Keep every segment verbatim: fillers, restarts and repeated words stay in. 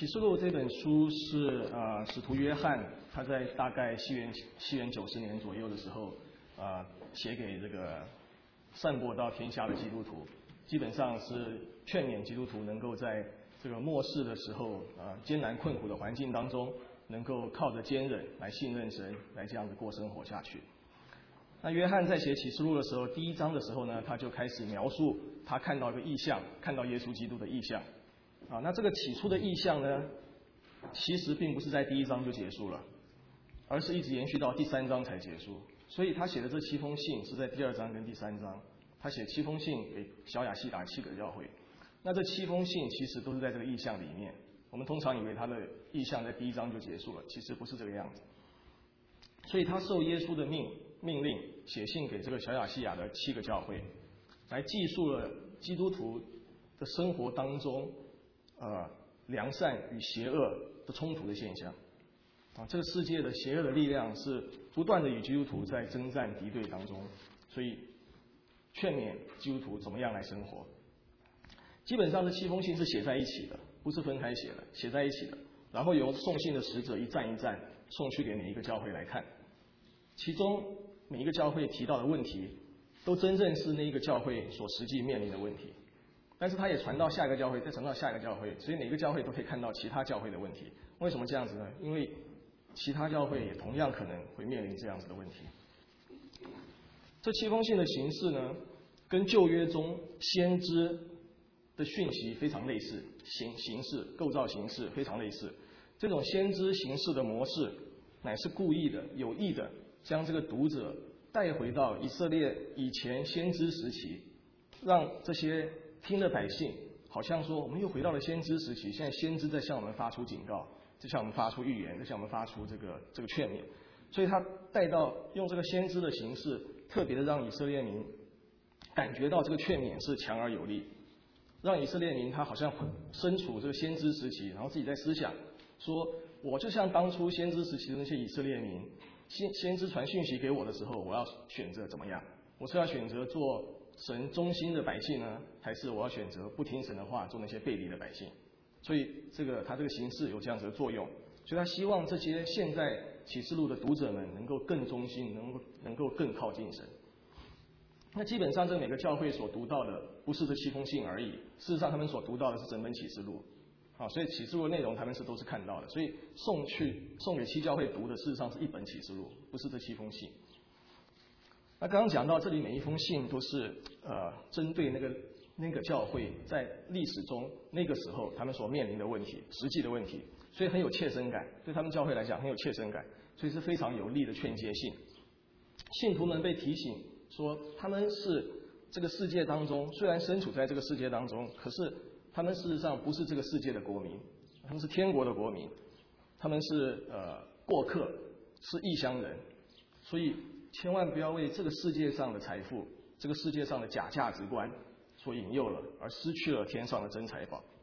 启示录这本书是呃使徒约翰他在大概西元西元九十年左右的时候，呃写给这个散播到天下的基督徒，基本上是劝勉基督徒能够在这个末世的时候，呃艰难困苦的环境当中，能够靠着坚忍来信任神，来这样子过生活下去。那约翰在写启示录的时候，第一章的时候呢，他就开始描述他看到一个异象，看到耶稣基督的异象。啊，那这个起初的意象呢，其实并不是在第一章就结束了，而是一直延续到第三章才结束。所以他写的这七封信是在第二章跟第三章，他写七封信给小亚细亚七个教会。那这七封信其实都是在这个意象里面。我们通常以为他的意象在第一章就结束了，其实不是这个样子。所以他受耶稣的命命令，写信给这个小亚细亚的七个教会，来记述了基督徒的生活当中。呃，良善与邪恶的冲突的现象啊，这个世界的邪恶的力量是不断的与基督徒在征战敌对当中，所以劝勉基督徒怎么样来生活。基本上这七封信是写在一起的，不是分开写的，写在一起的，然后由送信的使者一站一站送去给每一个教会来看，其中每一个教会提到的问题，都真正是那一个教会所实际面临的问题。但是他也传到下一个教会，再传到下一个教会，所以每个教会都可以看到其他教会的问题。为什么这样子呢？因为其他教会也同样可能会面临这样子的问题。这七封信的形式呢，跟旧约中先知的讯息非常类似，形形式构造形式非常类似。这种先知形式的模式，乃是故意的、有意的，将这个读者带回到以色列以前先知时期，让这些听的百姓好像说，我们又回到了先知时期，现在先知在向我们发出警告，在向我们发出预言，在向我们发出这个这个劝勉。所以他带到用这个先知的形式，特别的让以色列民感觉到这个劝勉是强而有力，让以色列民他好像身处这个先知时期，然后自己在思想说，我就像当初先知时期的那些以色列民，先先知传讯息给我的时候，我要选择怎么样？我是要选择做神忠心的百姓呢，还是我要选择不听神的话，做那些背离的百姓？所以这个他这个形式有这样子的作用，所以他希望这些现在启示录的读者们能够更忠心，能够能够更靠近神。那基本上这每个教会所读到的不是这七封信而已，事实上他们所读到的是整本启示录啊，所以启示录的内容他们是都是看到的，所以送去送给七教会读的事实上是一本启示录，不是这七封信。那刚刚讲到这里，每一封信都是呃针对那个那个教会在历史中那个时候他们所面临的问题，实际的问题，所以很有切身感，对他们教会来讲很有切身感，所以是非常有力的劝诫信。信徒们被提醒说，他们是这个世界当中，虽然身处在这个世界当中，可是他们事实上不是这个世界的国民，他们是天国的国民，他们是呃过客，是异乡人，所以千万不要为这个世界上的财富，这个世界上的假价值观所引诱了，而失去了天上的真财宝。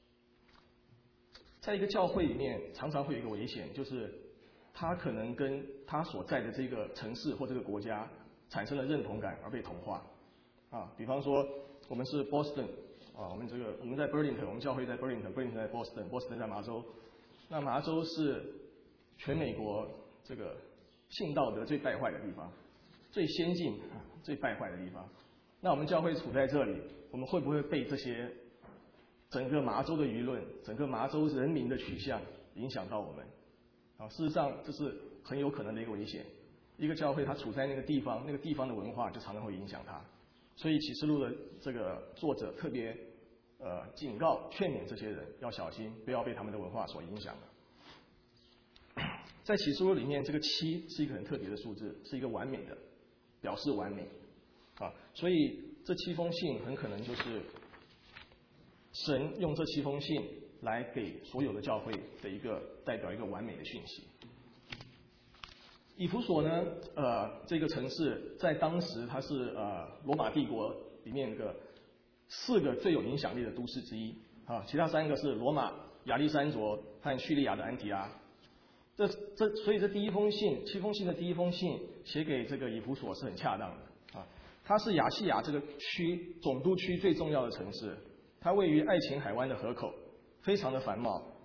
在一个教会里面，常常会有一个危险，就是他可能跟他所在的这个城市或这个国家产生了认同感而被同化。啊，比方说我们是 Boston 啊，我们这个我们在 Burlington， 我们教会在 Burlington，Burlington 在 Boston，Boston 在麻州。那麻州是全美国这个性道德最败坏的地方，最先进、最败坏的地方。那我们教会处在这里，我们会不会被这些整个麻州的舆论、整个麻州人民的取向影响到我们？啊，事实上这是很有可能的一个危险。一个教会它处在那个地方，那个地方的文化就常常会影响它。所以启示录的这个作者特别呃警告、劝勉这些人要小心，不要被他们的文化所影响了。在启示录里面，这个七是一个很特别的数字，是一个完美的，表示完美啊。所以这七封信很可能就是神用这七封信来给所有的教会的一个代表一个完美的讯息。以弗所呢，呃，这个城市在当时它是呃罗马帝国里面的四个最有影响力的都市之一啊，其他三个是罗马、亚历山卓和叙利亚的安提阿。这这所以这第一封信，七封信的第一封信写给这个以弗所是很恰当的啊。它是亚细亚这个区总督区最重要的城市，它位于爱琴海湾的河口，非常的繁茂。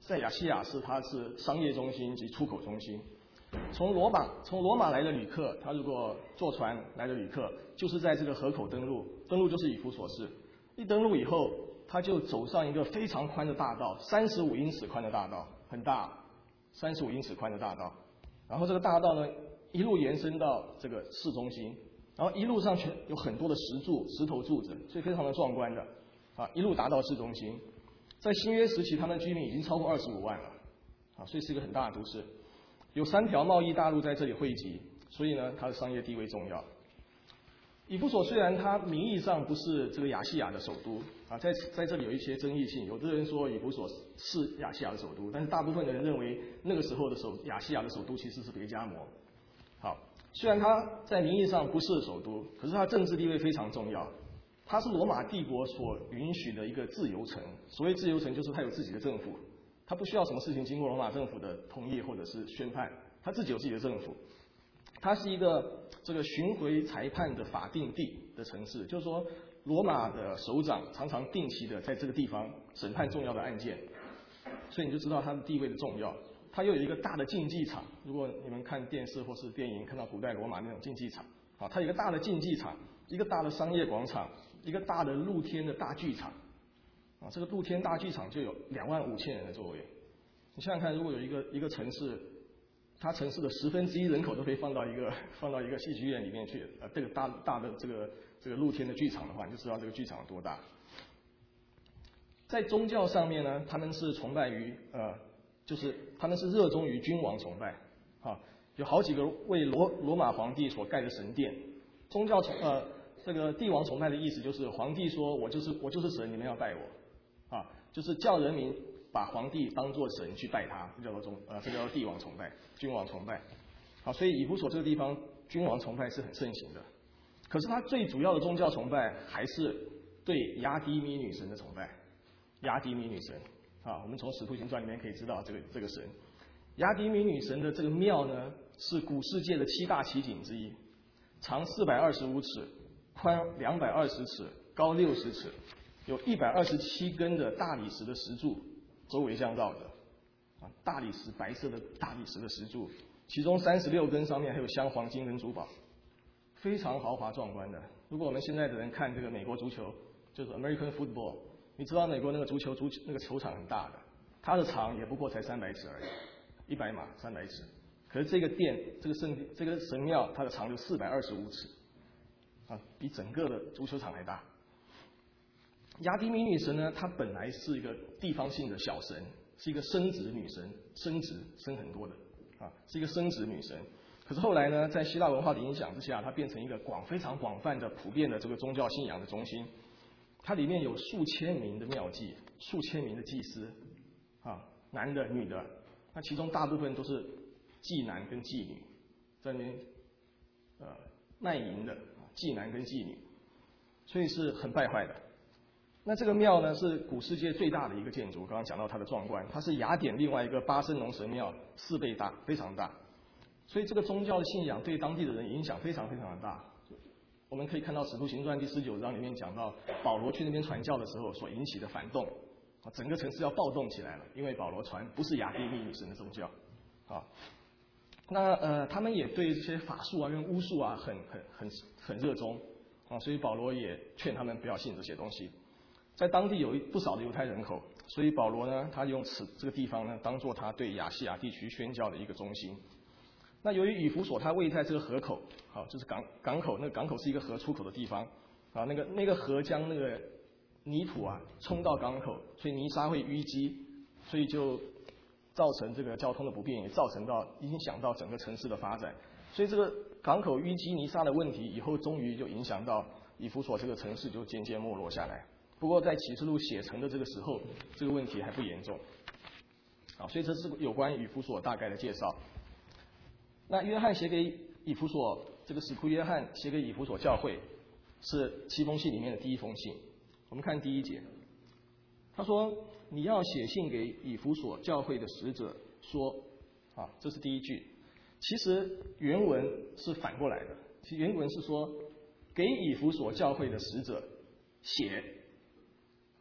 在亚细亚是它是商业中心及出口中心。从罗马从罗马来的旅客，他如果坐船来的旅客，就是在这个河口登陆，登陆就是以弗所市。一登陆以后，他就走上一个非常宽的大道，三十五英尺宽的大道，很大，三十五英尺宽的大道。然后这个大道呢，一路延伸到这个市中心，然后一路上全有很多的石柱、石头柱子，所以非常的壮观的啊，一路达到市中心。在新约时期，他们的居民已经超过二十五万了啊，所以是一个很大的都市。有三条贸易大路在这里汇集，所以呢，它的商业地位重要。以弗所虽然它名义上不是这个亚细亚的首都啊，在在这里有一些争议性，有的人说以弗所是亚细亚的首都，但是大部分的人认为那个时候的首亚细亚的首都其实是别迦摩。好，虽然它在名义上不是首都，可是它政治地位非常重要。它是罗马帝国所允许的一个自由城，所谓自由城就是它有自己的政府。他不需要什么事情经过罗马政府的同意或者是宣判，他自己有自己的政府。它是一个这个巡回裁判的法定地的城市，就是说罗马的首长常常定期的在这个地方审判重要的案件，所以你就知道它的地位的重要。它又有一个大的竞技场，如果你们看电视或是电影看到古代罗马那种竞技场，啊，它有一个大的竞技场，一个大的商业广场，一个大的露天的大剧场。啊，这个露天大剧场就有两万五千人的座位。你想想看，如果有一个一个城市，它城市的十分之一人口都可以放到一个放到一个戏剧院里面去，呃，这个大大的这个这个露天的剧场的话，你就知道这个剧场有多大。在宗教上面呢，他们是崇拜于呃，就是他们是热衷于君王崇拜，啊，有好几个为罗罗马皇帝所盖的神殿。宗教崇呃这个帝王崇拜的意思就是皇帝说我就是我就是神，你们要拜我。啊，就是叫人民把皇帝当作神去拜他，这叫做宗呃，这叫做帝王崇拜、君王崇拜。好，所以以弗所这个地方君王崇拜是很盛行的。可是它最主要的宗教崇拜还是对雅迪米女神的崇拜。雅迪米女神啊，我们从《使徒行传》里面可以知道这个这个神。雅迪米女神的这个庙呢，是古世界的七大奇景之一，长四百二十五尺，宽两百二十尺，高六十尺。有一百二十七根的大理石的石柱周围相绕着，啊，大理石白色的大理石的石柱，其中三十六根上面还有镶黄金跟珠宝，非常豪华壮观的。如果我们现在的人看这个美国足球，就是 American Football， 你知道美国那个足球足那个球场很大的，它的长也不过才三百尺而已，一百码三百尺。可是这个殿这个圣这个神庙它的长就四百二十五尺，啊，比整个的足球场还大。雅迪米女神呢，她本来是一个地方性的小神，是一个生殖女神，生殖生很多的啊，是一个生殖女神。可是后来呢，在希腊文化的影响之下，它变成一个广非常广泛的、普遍的这个宗教信仰的中心。它里面有数千名的庙妓，数千名的祭司，啊，男的、女的，那其中大部分都是妓男跟妓女，在那边呃卖淫的妓男跟妓女，所以是很败坏的。那这个庙呢，是古世界最大的一个建筑，刚刚讲到它的壮观，它是雅典另外一个巴森农神庙四倍大，非常大。所以这个宗教的信仰对当地的人影响非常非常的大。我们可以看到《使徒行传》第十九章里面讲到，保罗去那边传教的时候所引起的反动，啊，整个城市要暴动起来了，因为保罗传不是雅典米女神的宗教，啊，那呃，他们也对这些法术啊跟巫术啊很很很很热衷，啊，所以保罗也劝他们不要信这些东西。在当地有不少的犹太人口，所以保罗呢，他用此这个地方呢，当做他对亚细亚地区宣教的一个中心。那由于以弗所它位在这个河口，好，就是港港口，那个港口是一个河出口的地方，啊，那个那个河将那个泥土啊冲到港口，所以泥沙会淤积，所以就造成这个交通的不便，也造成到影响到整个城市的发展。所以这个港口淤积泥沙的问题，以后终于就影响到以弗所这个城市就渐渐没落下来。不过在启示录写成的这个时候，这个问题还不严重。好，所以这是有关以弗所大概的介绍。那约翰写给以弗所，这个使徒约翰写给以弗所教会，是七封信里面的第一封信。我们看第一节，他说：“你要写信给以弗所教会的使者说，啊，这是第一句。其实原文是反过来的，其原文是说给以弗所教会的使者写。”啊，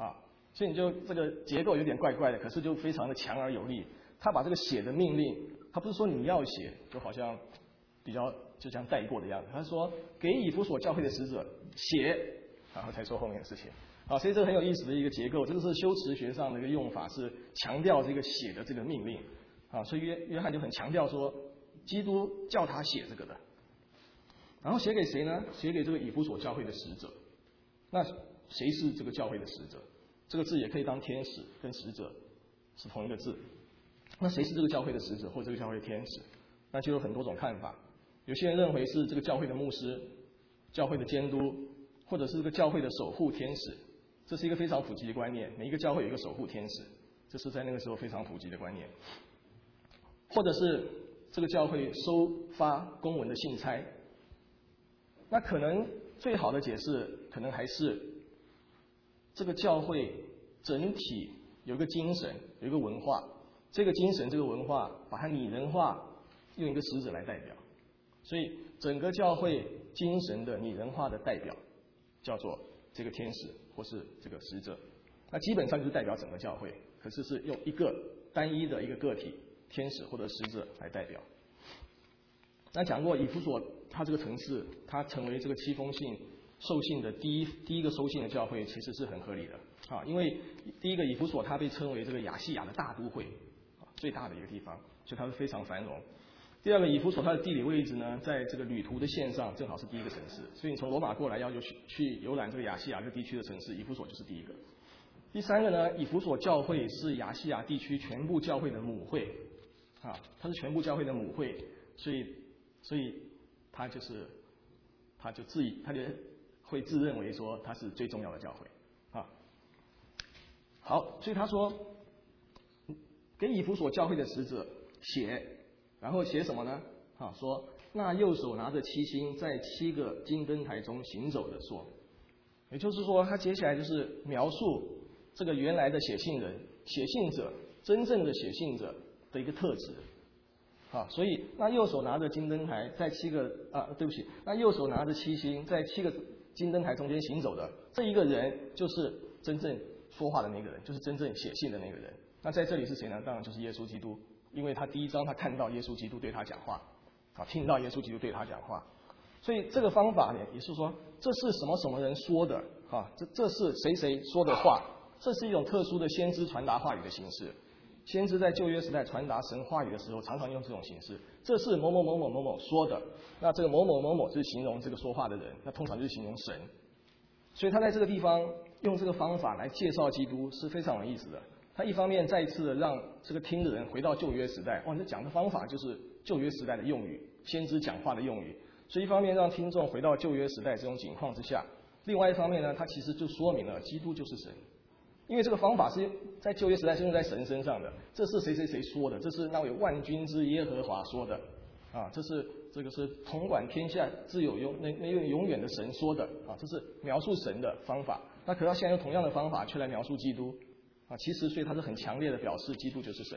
所以你就这个结构有点怪怪的，可是就非常的强而有力。他把这个写的命令，他不是说你要写，就好像比较就这样带过的样子。他说给以弗所教会的使者写，然后才说后面的事情。啊，所以这个很有意思的一个结构，这个是修辞学上的一个用法，是强调这个写的这个命令。啊，所以约约翰就很强调说，基督叫他写这个的。然后写给谁呢？写给这个以弗所教会的使者。那谁是这个教会的使者？这个字也可以当天使跟使者是同一个字。那谁是这个教会的使者或这个教会的天使？那就有很多种看法。有些人认为是这个教会的牧师、教会的监督，或者是这个教会的守护天使。这是一个非常普及的观念，每一个教会有一个守护天使，这是在那个时候非常普及的观念。或者是这个教会收发公文的信差。那可能最好的解释，可能还是这个教会整体有一个精神，有一个文化，这个精神这个文化把它拟人化，用一个使者来代表，所以整个教会精神的拟人化的代表叫做这个天使或是这个使者。那基本上就是代表整个教会，可是是用一个单一的一个个体天使或者使者来代表。那讲过以弗所它这个城市，它成为这个七封信受信的第一第一个收信的教会，其实是很合理的啊。因为第一个以弗所它被称为这个亚细亚的大都会啊，最大的一个地方，所以它是非常繁荣。第二个，以弗所它的地理位置呢，在这个旅途的线上正好是第一个城市，所以你从罗马过来要去去游览这个亚细亚这个地区的城市，以弗所就是第一个。第三个呢，以弗所教会是亚细亚地区全部教会的母会啊，它是全部教会的母会，所以所以他就是他就自他就会自认为说他是最重要的教会啊。好，所以他说给以弗所教会的使者写，然后写什么呢？啊，说那右手拿着七星，在七个金灯台中行走的说，也就是说，他接下来就是描述这个原来的写信人、写信者真正的写信者的一个特质。啊，所以那右手拿着金灯台，在七个啊，对不起，那右手拿着七星，在七个金灯台中间行走的这一个人，就是真正说话的那个人，就是真正写信的那个人。那在这里是谁呢？当然就是耶稣基督，因为他第一章他看到耶稣基督对他讲话，啊，听到耶稣基督对他讲话，所以这个方法呢，也是说这是什么什么人说的啊，这这是谁谁说的话，这是一种特殊的先知传达话语的形式。先知在旧约时代传达神话语的时候，常常用这种形式。这是某某某某某某说的，那这个某某某某就是形容这个说话的人，那通常就是形容神。所以他在这个地方用这个方法来介绍基督是非常有意思的。他一方面再一次的让这个听的人回到旧约时代，哇，这讲的方法就是旧约时代的用语，先知讲话的用语。所以一方面让听众回到旧约时代这种情况之下，另外一方面呢，他其实就说明了基督就是神。因为这个方法是在旧约时代是用在神身上的，这是谁谁谁说的，这是那位万军之耶和华说的，啊，这是这个是统管天下自有永那那位永远的神说的，啊，这是描述神的方法。那可是他现在用同样的方法却来描述基督，啊，其实所以他是很强烈的表示基督就是神。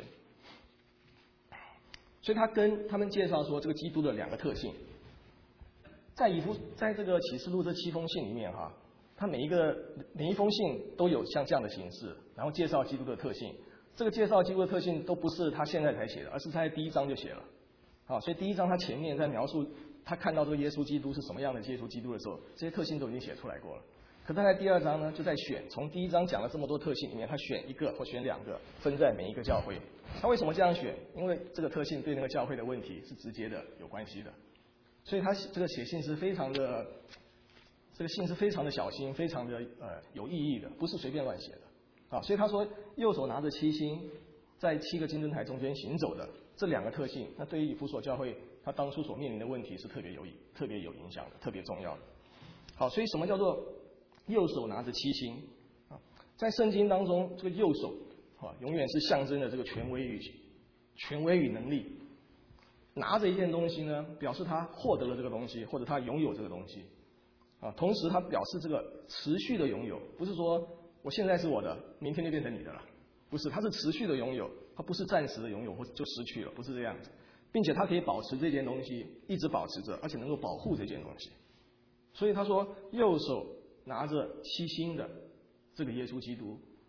所以他跟他们介绍说这个基督的两个特性，在以弗在这个启示录这七封信里面哈、啊。他每一个每一封信都有像这样的形式，然后介绍基督的特性。这个介绍基督的特性都不是他现在才写的，而是他在第一章就写了。啊，所以第一章他前面在描述他看到这个耶稣基督是什么样的耶稣基督的时候，这些特性都已经写出来过了。可他在第二章呢，就在选，从第一章讲了这么多特性里面，他选一个或选两个，分在每一个教会。他为什么这样选？因为这个特性对那个教会的问题是直接的有关系的。所以他这个写信是非常的。这个信是非常的小心，非常的呃有意义的，不是随便乱写的啊。所以他说，右手拿着七星，在七个金灯台中间行走的这两个特性，那对于以弗所教会他当初所面临的问题是特别有特别有影响的，特别重要的。好，所以什么叫做右手拿着七星啊？在圣经当中，这个右手啊，永远是象征的这个权威与权威与能力。拿着一件东西呢，表示他获得了这个东西，或者他拥有这个东西。啊，同时它表示这个持续的拥有，不是说我现在是我的，明天就变成你的了，不是，它是持续的拥有，它不是暂时的拥有或者就失去了，不是这样子，并且它可以保持这件东西一直保持着，而且能够保护这件东西。所以他说，右手拿着七星的这个耶稣基督，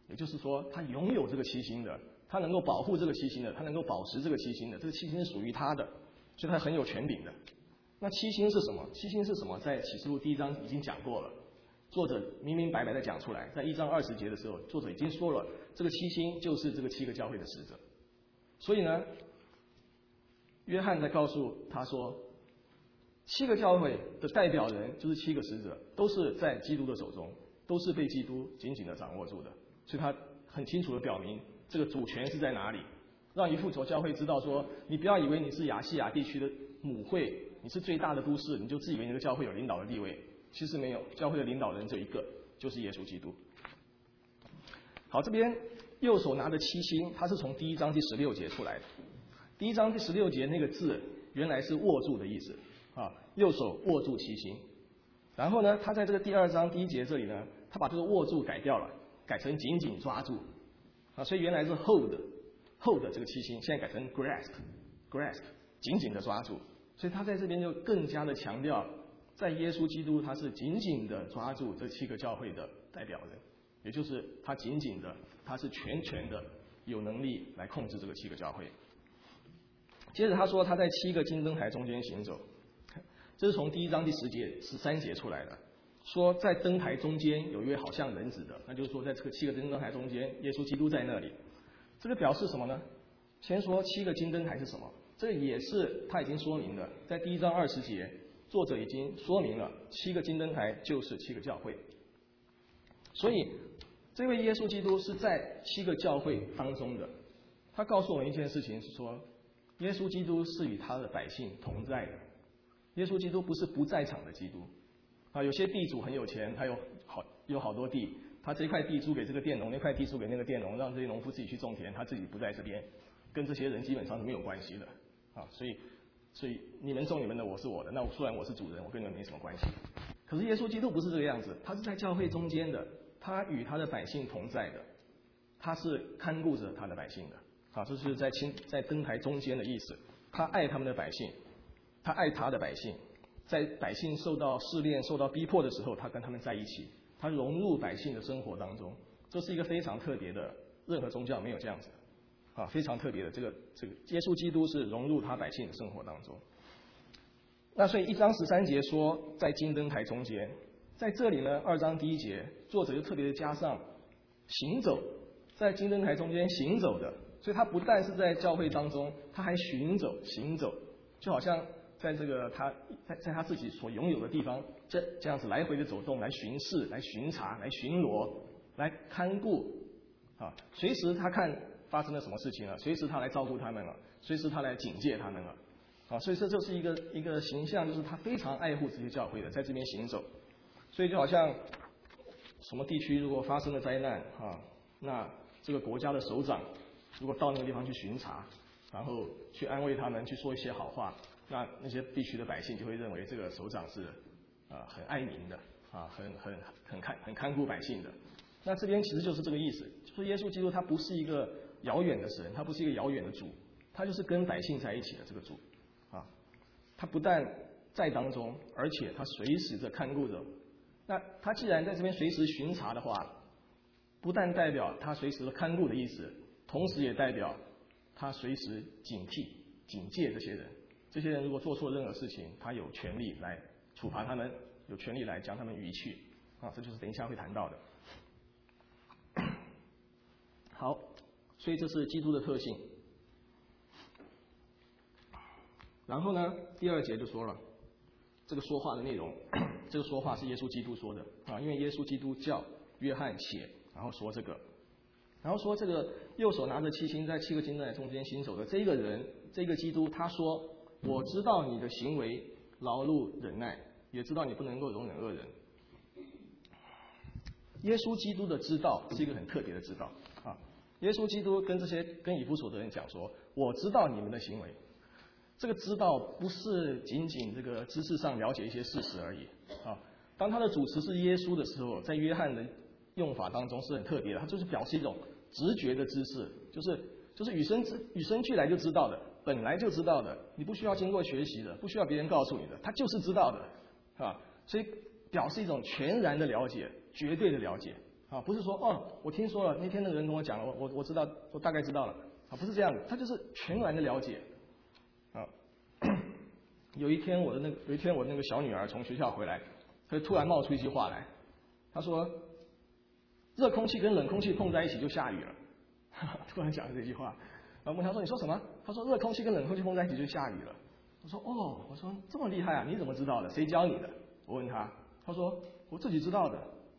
也就是说，他拥有这个七星的，他能够保护这个七星的，他能够保持这个七星的，这个七星是属于他的，所以他很有权柄的。那七星是什么？七星是什么？在启示录第一章已经讲过了，作者明明白白的讲出来，在一章二十节的时候，作者已经说了，这个七星就是这个七个教会的使者。所以呢，约翰在告诉他说，七个教会的代表人就是七个使者，都是在基督的手中，都是被基督紧紧的掌握住的。所以他很清楚的表明这个主权是在哪里，让以弗所教会知道说，你不要以为你是亚细亚地区的母会，你是最大的都市，你就自以为那个教会有领导的地位，其实没有，教会的领导人只有一个，就是耶稣基督。好，这边右手拿着七星，它是从第一章第十六节出来的。第一章第十六节那个字原来是握住的意思啊，右手握住七星。然后呢，他在这个第二章第一节这里呢，他把这个握住改掉了，改成紧紧抓住啊，所以原来是 hold hold 这个七星，现在改成 grasp grasp 紧紧的抓住。所以他在这边就更加的强调，在耶稣基督他是紧紧的抓住这七个教会的代表人，也就是他紧紧的，他是全权的，有能力来控制这个七个教会。接着他说他在七个金灯台中间行走，这是从第一章第十节十三节出来的，说在灯台中间有一位好像人子的，那就是说在这个七个金灯台中间，耶稣基督在那里。这个表示什么呢？先说七个金灯台是什么，这个也是他已经说明的，在第一章二十节，作者已经说明了七个金灯台就是七个教会。所以这位耶稣基督是在七个教会当中的，他告诉我们一件事情是说，耶稣基督是与他的百姓同在的。耶稣基督不是不在场的基督啊，有些地主很有钱，他有好有好多地，他这块地租给这个佃农，那块地租给那个佃农，让这些农夫自己去种田，他自己不在这边，跟这些人基本上是没有关系的啊。所以，所以你们种你们的，我是我的，那虽然我是主人，我跟你们没什么关系。可是耶稣基督不是这个样子，他是在教会中间的，他与他的百姓同在的，他是看顾着他的百姓的啊，这是在亲在灯台中间的意思。他爱他们的百姓。他爱他的百姓，在百姓受到试炼、受到逼迫的时候，他跟他们在一起，他融入百姓的生活当中，这是一个非常特别的，任何宗教没有这样子的啊，非常特别的。这个这个耶稣基督是融入他百姓的生活当中。那所以一章十三节说在金灯台中间，在这里呢，二章第一节作者就特别的加上行走，在金灯台中间行走的，所以他不但是在教会当中，他还行走行走，就好像在这个他在在他自己所拥有的地方，这这样子来回的走动，来巡视、来巡查、来巡逻、来看顾啊，随时他看发生了什么事情了，随时他来照顾他们了，随时他来警戒他们了啊，所以这就是一个一个形象，就是他非常爱护这些教会的，在这边行走。所以就好像什么地区如果发生了灾难啊，那这个国家的首长如果到那个地方去巡查，然后去安慰他们，去说一些好话，那那些地区的百姓就会认为这个首长是啊、呃、很爱民的啊，很很很看很看顾百姓的。那这边其实就是这个意思，就是耶稣基督他不是一个遥远的神，他不是一个遥远的主，他就是跟百姓在一起的这个主啊。他不但在当中，而且他随时的看顾着。那他既然在这边随时巡查的话，不但代表他随时的看顾的意思，同时也代表他随时警惕、警戒这些人。这些人如果做错任何事情，他有权利来处罚他们，有权利来将他们移去。啊，这就是等一下会谈到的。好，所以这是基督的特性。然后呢，第二节就说了，这个说话的内容，这个说话是耶稣基督说的啊，因为耶稣基督叫约翰写，然后说这个。然后说这个右手拿着七星在七个金灯台中间行走的这个人，这个基督，他说：“我知道你的行为劳碌忍耐，也知道你不能够容忍恶人。”耶稣基督的知道是一个很特别的知道啊！耶稣基督跟这些跟以弗所的人讲说：“我知道你们的行为。”这个知道不是仅仅这个知识上了解一些事实而已啊。当他的主持是耶稣的时候，在约翰的用法当中是很特别的，他就是表示一种直觉的知识，就是就是与生之与生俱来就知道的，本来就知道的，你不需要经过学习的，不需要别人告诉你的，他就是知道的啊。所以表示一种全然的了解，绝对的了解啊，不是说哦，我听说了，那天那个人跟我讲了，我我我知道，我大概知道了，啊，不是这样的，他就是全然的了解，啊，有一天我的那个有一天我那个小女儿从学校回来，她就突然冒出一句话来，她说，热空气跟冷空气碰在一起就下雨了，突然讲了这句话，然后问她说你说什么？她说热空气跟冷空气碰在一起就下雨了。我说哦，我说这么厉害啊，你怎么知道的？谁教你的？我问她，她说我自己知道的。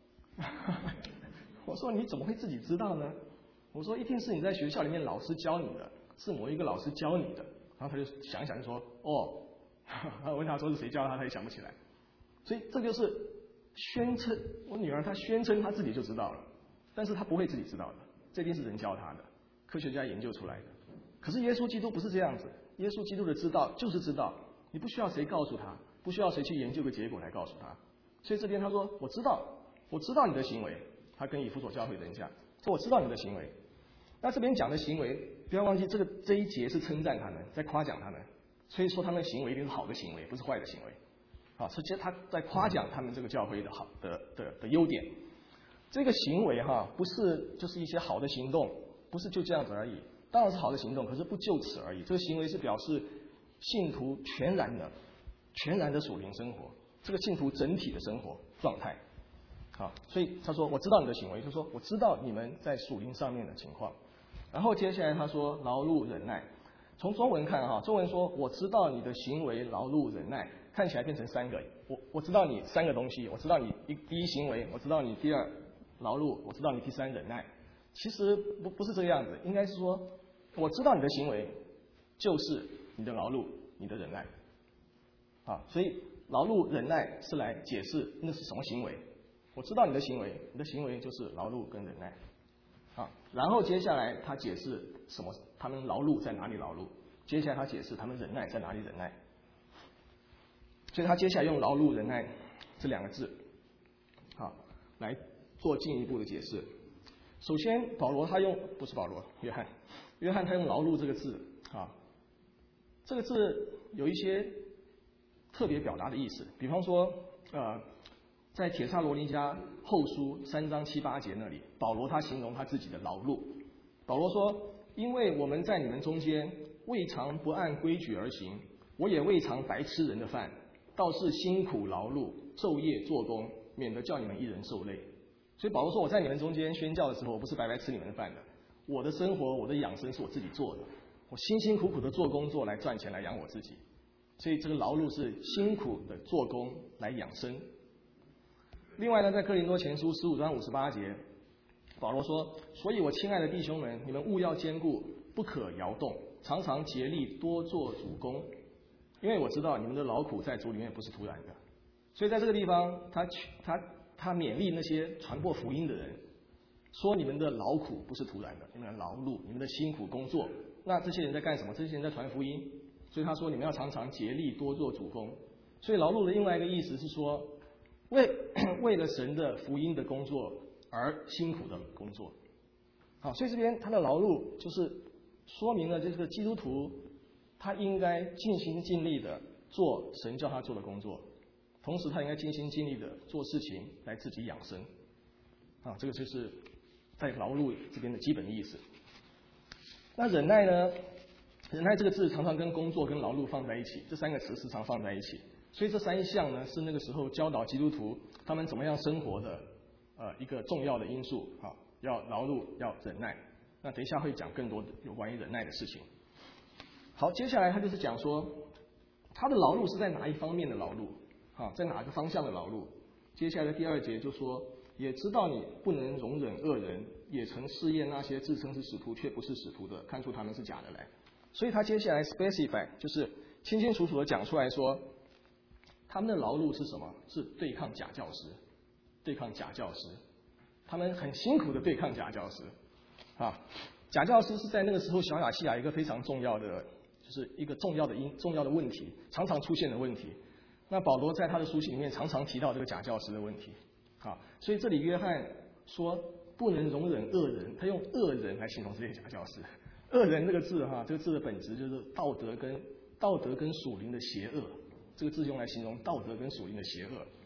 我说你怎么会自己知道呢？我说一定是你在学校里面老师教你的，是某一个老师教你的。然后他就想一想就说哦，然后问他说是谁教他，他也想不起来。所以这就是宣称，我女儿她宣称她自己就知道了，但是她不会自己知道的，这一定是人教她的，科学家研究出来的。可是耶稣基督不是这样子，耶稣基督的知道就是知道，你不需要谁告诉他，不需要谁去研究个结果来告诉他。所以这边他说我知道，我知道你的行为，他跟以弗所教会人讲，说我知道你的行为。那这边讲的行为，不要忘记这个这一节是称赞他们，在夸奖他们，所以说他们的行为一定是好的行为，不是坏的行为。好，实际他在夸奖他们这个教会的好的的的优点。这个行为哈，不是就是一些好的行动，不是就这样子而已。当然是好的行动，可是不就此而已。这个行为是表示信徒全然的、全然的属灵生活，这个信徒整体的生活状态。好，所以他说我知道你的行为，就是说我知道你们在属灵上面的情况。然后接下来他说劳碌忍耐。从中文看哈，中文说我知道你的行为劳碌忍耐，看起来变成三个。我我知道你三个东西，我知道你一第一行为，我知道你第二劳碌，我知道你第三忍耐。其实不不是这个样子，应该是说我知道你的行为就是你的劳碌，你的忍耐。啊，所以劳碌忍耐是来解释那是什么行为。我知道你的行为，你的行为就是劳碌跟忍耐。啊，然后接下来他解释什么？他们劳碌在哪里劳碌？接下来他解释他们忍耐在哪里忍耐。所以他接下来用劳碌忍耐这两个字，好，来做进一步的解释。首先，保罗他用不是保罗，约翰，约翰他用劳碌这个字啊，这个字有一些特别表达的意思。比方说，呃，在帖撒罗尼迦后书三章七八节那里，保罗他形容他自己的劳碌。保罗说：“因为我们在你们中间未尝不按规矩而行，我也未尝白吃人的饭，倒是辛苦劳碌，昼夜做工，免得叫你们一人受累。”所以保罗说：“我在你们中间宣教的时候，我不是白白吃你们的饭的，我的生活，我的养生是我自己做的，我辛辛苦苦的做工作来赚钱来养我自己。所以这个劳碌是辛苦的做工来养生。”另外呢，在哥林多前书十五章五十八节，保罗说：“所以我亲爱的弟兄们，你们务要坚固，不可摇动，常常竭力多做主工，因为我知道你们的劳苦在主里面不是突然的。”所以在这个地方，他他他勉励那些传播福音的人，说你们的劳苦不是突然的，你们的劳碌，你们的辛苦工作。那这些人在干什么？这些人在传福音。所以他说你们要常常竭力多做主工。所以劳碌的另外一个意思是说，为为了神的福音的工作而辛苦的工作。好，所以这边他的劳碌就是说明了这个基督徒他应该尽心尽力的做神叫他做的工作，同时他应该尽心尽力的做事情来自己养生。啊，这个就是在劳碌这边的基本意思。那忍耐呢？忍耐这个字常常跟工作跟劳碌放在一起，这三个词时常放在一起。所以这三项呢，是那个时候教导基督徒他们怎么样生活的呃一个重要的因素啊，要劳碌，要忍耐。那等一下会讲更多的有关于忍耐的事情。好，接下来他就是讲说他的劳碌是在哪一方面的劳碌啊，在哪个方向的劳碌。接下来的第二节就说，也知道你不能容忍恶人，也曾试验那些自称是使徒却不是使徒的，看出他们是假的来。所以他接下来 specify 就是清清楚楚的讲出来说，他们的劳碌是什么？是对抗假教师，对抗假教师。他们很辛苦的对抗假教师啊。假教师是在那个时候小亚细亚一个非常重要的，就是一个重要的因重要的问题，常常出现的问题。那保罗在他的书信里面常常提到这个假教师的问题啊。所以这里约翰说不能容忍恶人，他用恶人来形容这些假教师。恶人这个字哈，这个字的本质就是道德跟道德跟属灵的邪恶。这个字用来形容道德跟属灵的邪恶。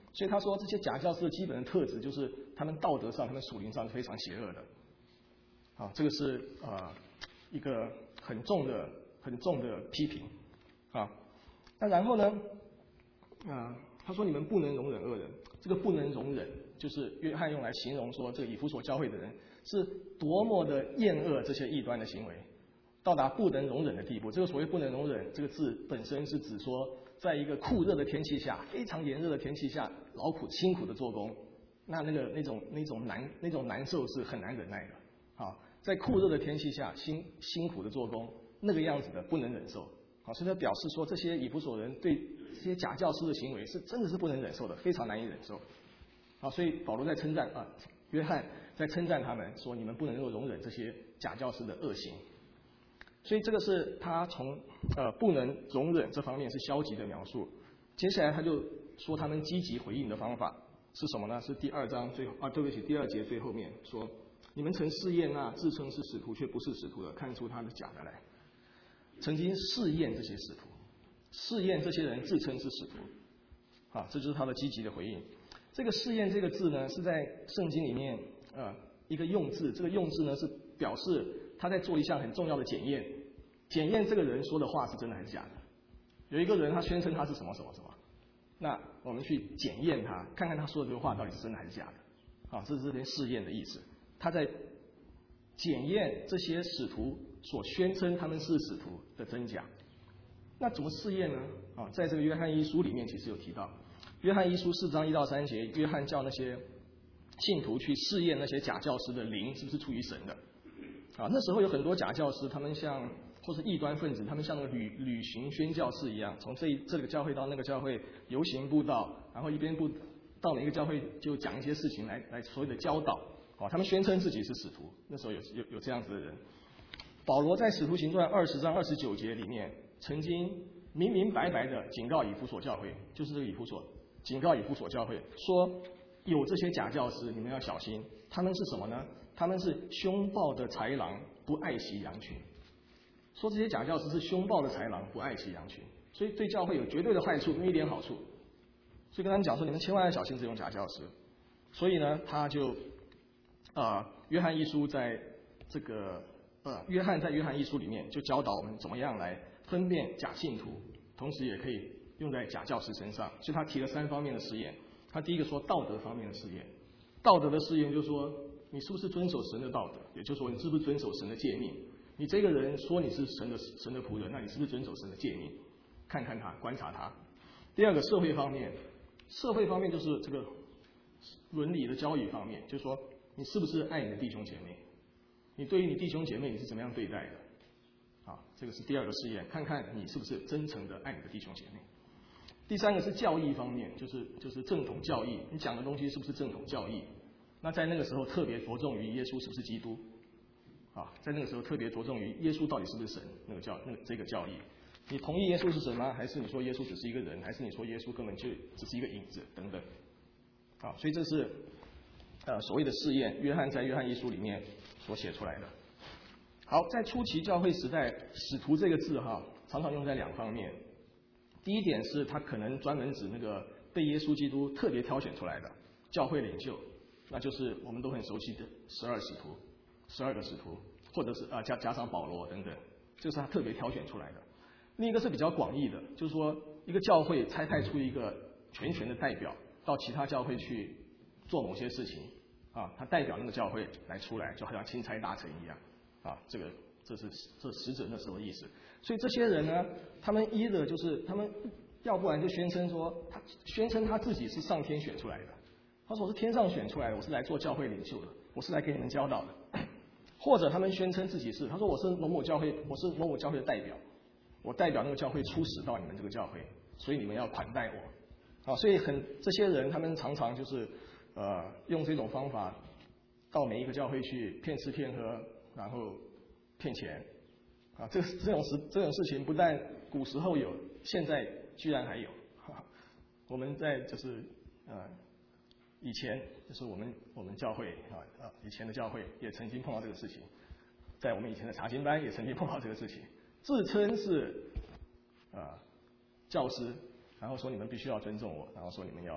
所以他说这些假教师的基本的特质就是他们道德上、他们属灵上是非常邪恶的。啊，这个是呃一个很重的、很重的批评啊。那然后呢，啊，他说你们不能容忍恶人，这个不能容忍就是约翰用来形容说这个以弗所教会的人是多么的厌恶这些异端的行为，到达不能容忍的地步。这个所谓不能容忍这个字本身是指说，在一个酷热的天气下，非常炎热的天气下，劳苦辛苦的做工，那那个那种那种难那种难受是很难忍耐的啊。在酷热的天气下辛辛苦的做工，那个样子的不能忍受。好，所以他表示说，这些以弗所人对这些假教师的行为是真的是不能忍受的，非常难以忍受。好，所以保罗在称赞啊，约翰在称赞他们说，你们不能够容忍这些假教师的恶行。所以这个是他从呃不能容忍这方面是消极的描述。接下来他就说他们积极回应的方法是什么呢？是第二章最后啊，对不起，第二节最后面说，你们曾试验那自称是使徒却不是使徒的，看出他的假的来。曾经试验这些使徒，试验这些人自称是使徒，啊，这就是他的积极的回应。这个试验这个字呢，是在圣经里面呃一个用字，这个用字呢是表示他在做一项很重要的检验，检验这个人说的话是真的还是假的。有一个人他宣称他是什么什么什么，那我们去检验他，看看他说的这个话到底是真的还是假的，啊，这是这边试验的意思。他在检验这些使徒所宣称他们是使徒的真假。那怎么试验呢？啊，在这个约翰一书里面其实有提到，约翰一书四章一到三节，约翰叫那些信徒去试验那些假教师的灵是不是出于神的。啊，那时候有很多假教师，他们像或是异端分子，他们像那个旅旅行宣教士一样，从这这个教会到那个教会游行布道，然后一边布到每一个教会就讲一些事情来来所谓的教导。啊，他们宣称自己是使徒，那时候有有有这样子的人。保罗在使徒行传二十章二十九节里面，曾经明明白白的警告以弗所教会，就是这个以弗所，警告以弗所教会说，有这些假教师，你们要小心。他们是什么呢？他们是凶暴的豺狼，不爱惜羊群。说这些假教师是凶暴的豺狼，不爱惜羊群，所以对教会有绝对的坏处，没一点好处。所以跟他们讲说，你们千万要小心这种假教师。所以呢，他就啊、呃，约翰一书在这个呃，约翰在约翰一书里面就教导我们怎么样来分辨假信徒，同时也可以用在假教师身上。所以他提了三方面的试验。他第一个说道德方面的试验，道德的试验就是说你是不是遵守神的道德，也就是说你是不是遵守神的诫命。你这个人说你是神的神的仆人，那你是不是遵守神的诫命？看看他，观察他。第二个社会方面，社会方面就是这个伦理的教育方面，就是说你是不是爱你的弟兄姐妹？你对于你弟兄姐妹你是怎么样对待的？啊，这个是第二个试验，看看你是不是真诚的爱你的弟兄姐妹。第三个是教义方面，就是就是正统教义，你讲的东西是不是正统教义？那在那个时候特别着重于耶稣是不是基督？啊，在那个时候特别着重于耶稣到底是不是神，那个教那个这个教义。你同意耶稣是神吗？还是你说耶稣只是一个人？还是你说耶稣根本就只是一个影子等等？啊，所以这是呃所谓的试验，约翰在约翰一书里面所写出来的。好，在初期教会时代，使徒这个字哈，常常用在两方面。第一点是他可能专门指那个被耶稣基督特别挑选出来的教会领袖，那就是我们都很熟悉的十二使徒，十二个使徒，或者是啊加加上保罗等等，这是他特别挑选出来的。另一个是比较广义的，就是说一个教会差派出一个全权的代表到其他教会去做某些事情啊，他代表那个教会来出来，就好像钦差大臣一样啊，这个这是这使者那时候的意思。所以这些人呢，他们一的就是他们要不然就宣称说他宣称他自己是上天选出来的，他说我是天上选出来的，我是来做教会领袖的，我是来给你们教导的。或者他们宣称自己是，他说我是某某教会，我是某某教会的代表，我代表那个教会出使到你们这个教会，所以你们要款待我。啊，所以很这些人他们常常就是呃用这种方法到每一个教会去骗吃骗喝，然后骗钱。啊，这这种事这种事情不但古时候有，现在居然还有。哈，我们在就是呃以前就是我们我们教会啊啊以前的教会也曾经碰到这个事情，在我们以前的查经班也曾经碰到这个事情，自称是啊教师，然后说你们必须要尊重我，然后说你们要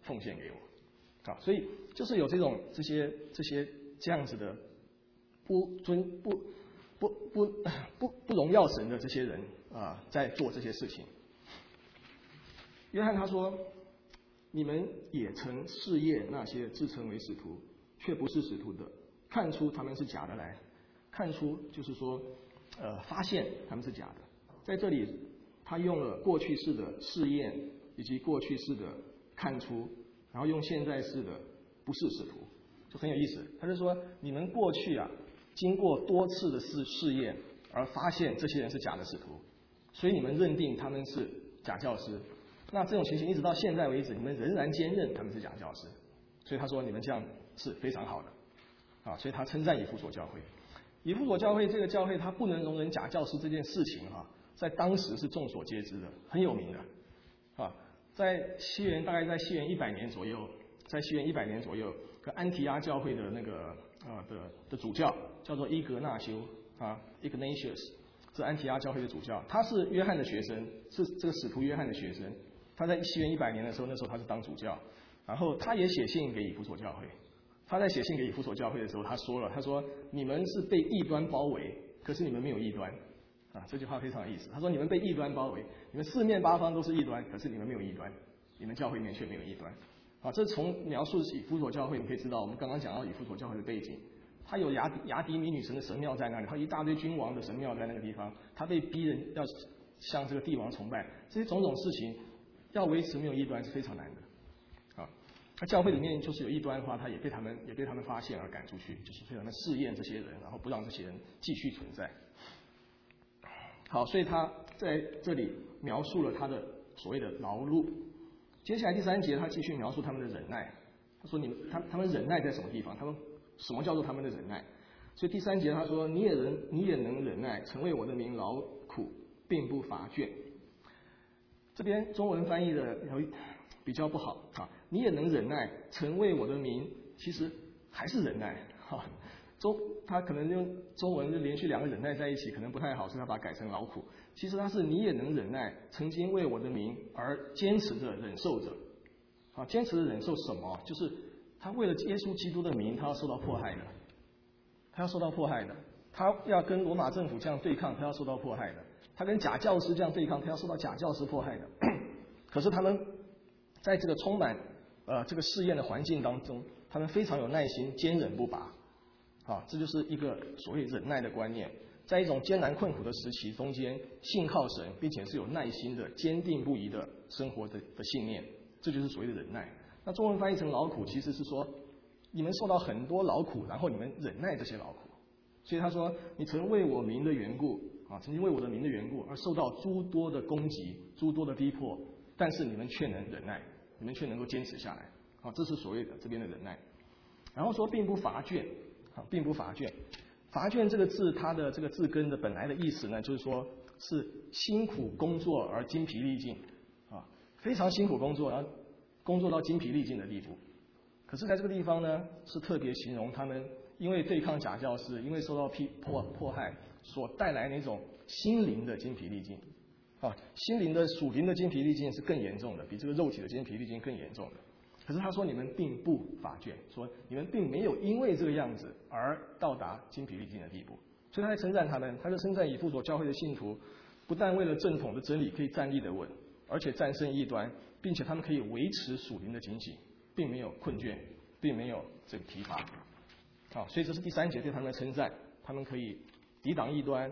奉献给我。啊，所以就是有这种这些这些这样子的不尊不不不不不荣耀神的这些人啊，在做这些事情。约翰他说：“你们也曾试验那些自称为使徒却不是使徒的，看出他们是假的来。看出就是说，呃，发现他们是假的。在这里，他用了过去式的试验以及过去式的看出，然后用现在式的不是使徒，就很有意思。他就说，你们过去啊，经过多次的试试验而发现这些人是假的使徒，所以你们认定他们是假教师。那这种情形一直到现在为止，你们仍然坚认他们是假教师。所以他说，你们这样是非常好的。啊，所以他称赞以弗所教会。以弗所教会这个教会，它不能容忍假教师这件事情啊，在当时是众所皆知的，很有名的。啊，在西元大概在西元一百年左右，在西元一百年左右，跟安提阿教会的那个呃的的主教叫做伊格纳修啊 ，Ignatius， 是安提阿教会的主教，他是约翰的学生，是这个使徒约翰的学生。他在西元一百年的时候，那时候他是当主教，然后他也写信给以弗所教会。他在写信给以弗所教会的时候，他说了，他说你们是被异端包围，可是你们没有异端，啊，这句话非常有意思。他说你们被异端包围，你们四面八方都是异端，可是你们没有异端，你们教会里面却没有异端。啊，这从描述以弗所教会，你可以知道，我们刚刚讲到以弗所教会的背景，他有雅雅迪米女神的神庙在那里，他有一大堆君王的神庙在那个地方，他被逼人要向这个帝王崇拜，这些种种事情要维持没有异端是非常难的。那教会里面就是有异端的话，他也被他们也被他们发现而赶出去，就是非常的试验这些人，然后不让这些人继续存在。好，所以他在这里描述了他的所谓的劳碌。接下来第三节，他继续描述他们的忍耐。他说：“你们他他们忍耐在什么地方？他们什么叫做他们的忍耐？”所以第三节他说：“你也能你也能忍耐，曾为我的名劳苦，并不乏倦。”这边中文翻译的有比较不好啊。你也能忍耐，曾为我的名，其实还是忍耐。哈、啊，中他可能用中文就连续两个忍耐在一起，可能不太好，所以他把它改成劳苦。其实他是你也能忍耐，曾经为我的名而坚持着忍受着。啊，坚持着忍受什么？就是他为了耶稣基督的名，他要受到迫害的，他要受到迫害的，他要跟罗马政府这样对抗，他要受到迫害的，他跟假教师这样对抗，他要受到假教师迫害的。可是他们在这个充满呃，这个试验的环境当中，他们非常有耐心，坚忍不拔，啊，这就是一个所谓忍耐的观念。在一种艰难困苦的时期中间，信靠神，并且是有耐心的、坚定不移的生活的的信念，这就是所谓的忍耐。那中文翻译成劳苦，其实是说你们受到很多劳苦，然后你们忍耐这些劳苦。所以他说，你曾为我名的缘故啊，曾经为我的名的缘故而受到诸多的攻击、诸多的逼迫，但是你们却能忍耐。你们却能够坚持下来，啊，这是所谓的这边的忍耐。然后说并不乏倦，啊，并不乏倦。乏倦这个字，它的这个字根的本来的意思呢，就是说是辛苦工作而精疲力尽，啊，非常辛苦工作，然后工作到精疲力尽的地步。可是在这个地方呢，是特别形容他们因为对抗假教师，因为受到批迫迫害所带来那种心灵的精疲力尽。啊，心灵的属灵的精疲力尽是更严重的，比这个肉体的精疲力尽更严重的。可是他说你们并不乏倦，说你们并没有因为这个样子而到达精疲力尽的地步。所以他在称赞他们，他就称赞以弗所教会的信徒，不但为了正统的真理可以站立得稳，而且战胜异端，并且他们可以维持属灵的警醒，并没有困倦，并没有这个疲乏。好，所以这是第三节对他们的称赞，他们可以抵挡异端。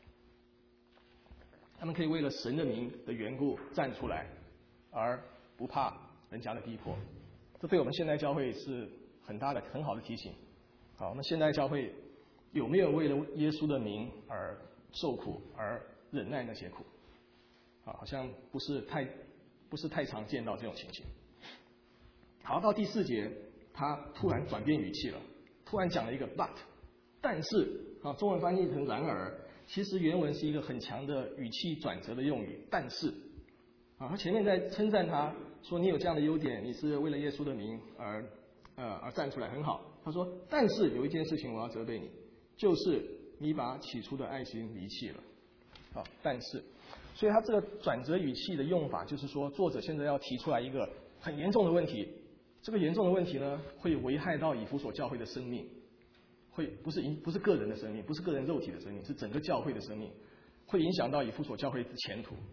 他们可以为了神的名的缘故站出来，而不怕人家的逼迫。这对我们现代教会是很大的、很好的提醒。好，我们现代教会有没有为了耶稣的名而受苦，而忍耐那些苦？啊，好像不是太不是太常见到这种情形。好，到第四节，他突然转变语气了，突然讲了一个 but， 但是啊，中文翻译成然而。其实原文是一个很强的语气转折的用语，但是啊，他前面在称赞他说你有这样的优点，你是为了耶稣的名而呃而站出来，很好。他说，但是有一件事情我要责备你，就是你把起初的爱心离弃了。好，但是，所以他这个转折语气的用法，就是说作者现在要提出来一个很严重的问题， 这个严重的问题呢，会危害到以弗所教会的生命，会不是影不是个人的生命，不是个人肉体的生命，是整个教会的生命，会影响到以弗所教会的前途。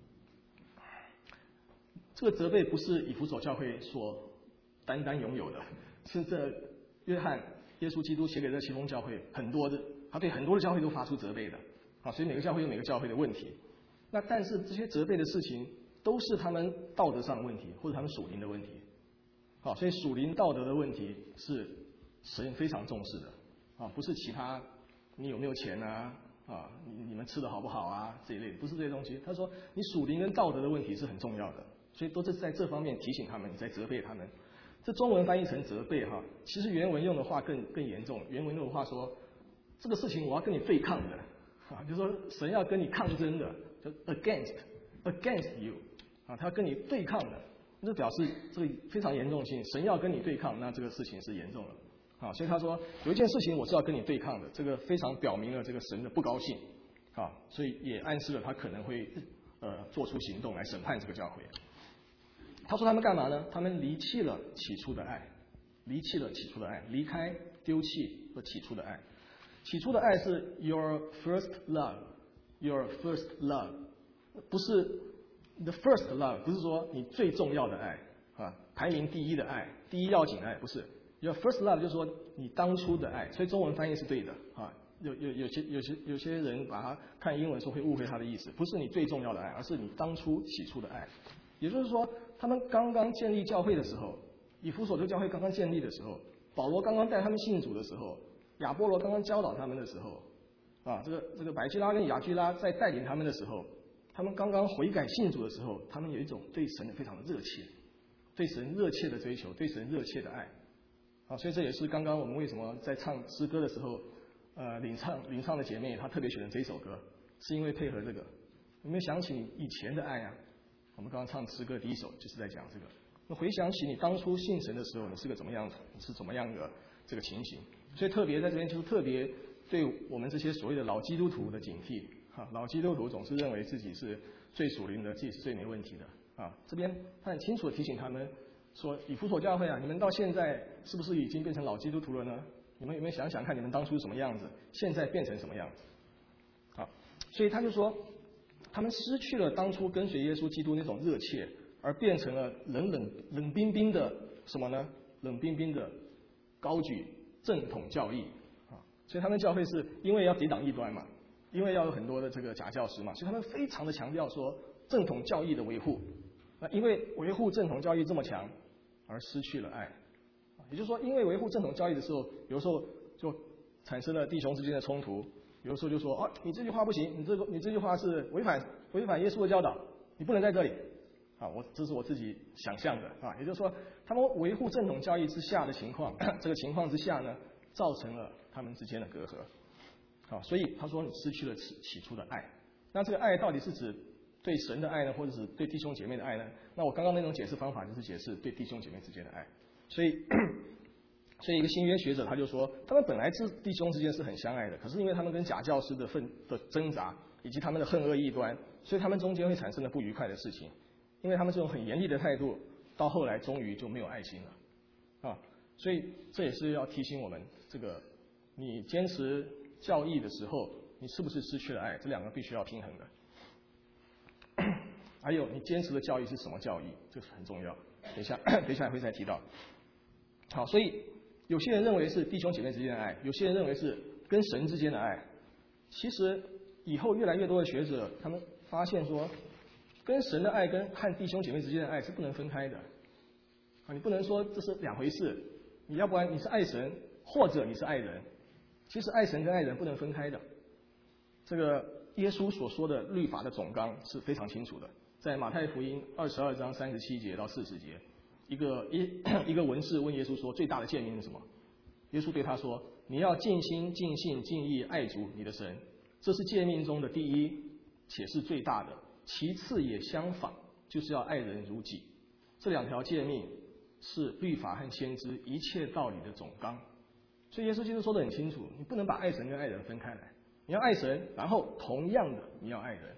这个责备不是以弗所教会所单单拥有的，是这约翰耶稣基督写给这七封教会很多的，他对很多的教会都发出责备的啊，所以每个教会有每个教会的问题。那但是这些责备的事情都是他们道德上的问题，或者他们属灵的问题。好，所以属灵道德的问题是神非常重视的啊，不是其他你有没有钱啊啊，你你们吃的好不好啊这一类，不是这些东西。他说你属灵跟道德的问题是很重要的，所以都是在这方面提醒他们，你在责备他们。这中文翻译成责备哈，其实原文用的话更更严重。原文用的话说，这个事情我要跟你对抗的啊，就是说神要跟你抗争的，就 against against you 啊，他要跟你对抗的，这表示这个非常严重性。神要跟你对抗，那这个事情是严重了啊。所以他说有一件事情我是要跟你对抗的，这个非常表明了这个神的不高兴啊，所以也暗示了他可能会呃做出行动来审判这个教会。他说他们干嘛呢？他们离弃了起初的爱，离弃了起初的爱，离开丢弃了起初的爱。起初的爱是 your first love，your first love， 不是 the first love， 不是说你最重要的爱啊，排名第一的爱，第一要紧爱，不是 your first love， 就是说你当初的爱。所以中文翻译是对的啊，有有有些有些有些人把它看英文说会误会它的意思，不是你最重要的爱，而是你当初起初的爱。也就是说，他们刚刚建立教会的时候，以弗所这个教会刚刚建立的时候，保罗刚刚带他们信主的时候，亚波罗刚刚教导他们的时候，啊，这个这个百基拉跟雅居拉在带领他们的时候，他们刚刚悔改信主的时候，他们有一种对神非常的热切，对神热切的追求，对神热切的爱，啊，所以这也是刚刚我们为什么在唱诗歌的时候，呃，领唱领唱的姐妹她特别选了这首歌，是因为配合这个，有没有想起你以前的爱啊？我们刚刚唱诗歌第一首就是在讲这个。那回想起你当初信神的时候，你是个怎么样子？你是怎么样的这个情形？所以特别在这边就特别对我们这些所谓的老基督徒的警惕。哈，老基督徒总是认为自己是最属灵的，自己是最没问题的。啊，这边他很清楚的提醒他们说：以弗所教会啊，你们到现在是不是已经变成老基督徒了呢？你们有没有想想看，你们当初什么样子，现在变成什么样子？啊，所以他就说。他们失去了当初跟随耶稣基督那种热切，而变成了冷冷冷冰冰的什么呢？冷冰冰的高举正统教义啊！所以他们教会是因为要抵挡异端嘛，因为要有很多的这个假教师嘛，所以他们非常的强调说正统教义的维护。那因为维护正统教义这么强，而失去了爱。也就是说，因为维护正统教义的时候，有时候就产生了弟兄之间的冲突。有的时候就说哦，你这句话不行，你这个你这句话是违反违反耶稣的教导，你不能在这里啊！我这是我自己想象的啊，也就是说，他们维护正统教义之下的情况，这个情况之下呢，造成了他们之间的隔阂。好，所以他说你失去了起起初的爱。那这个爱到底是指对神的爱呢，或者是对弟兄姐妹的爱呢？那我刚刚那种解释方法就是解释对弟兄姐妹之间的爱。所以。所以一个新约学者他就说，他们本来是弟兄之间是很相爱的，可是因为他们跟假教师的奋的挣扎，以及他们的恨恶异端，所以他们中间会产生了不愉快的事情。因为他们这种很严厉的态度，到后来终于就没有爱心了啊！所以这也是要提醒我们，这个你坚持教义的时候，你是不是失去了爱？这两个必须要平衡的。还有你坚持的教义是什么教义？这是很重要。等一下，等一下会再提到。好，所以。有些人认为是弟兄姐妹之间的爱，有些人认为是跟神之间的爱。其实以后越来越多的学者，他们发现说，跟神的爱跟和弟兄姐妹之间的爱是不能分开的。啊，你不能说这是两回事。你要不然你是爱神，或者你是爱人。其实爱神跟爱人不能分开的。这个耶稣所说的律法的总纲是非常清楚的，在马太福音二十二章三十七节到四十节。一个一一个文士问耶稣说：“最大的诫命是什么？”耶稣对他说：“你要尽心、尽性、尽意爱主你的神，这是诫命中的第一，且是最大的。其次也相仿，就是要爱人如己。这两条诫命是律法和先知一切道理的总纲。”所以耶稣基督说得很清楚，你不能把爱神跟爱人分开来，你要爱神，然后同样的你要爱人。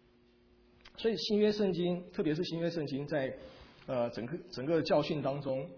所以新约圣经，特别是新约圣经在。呃，整个整个教训当中，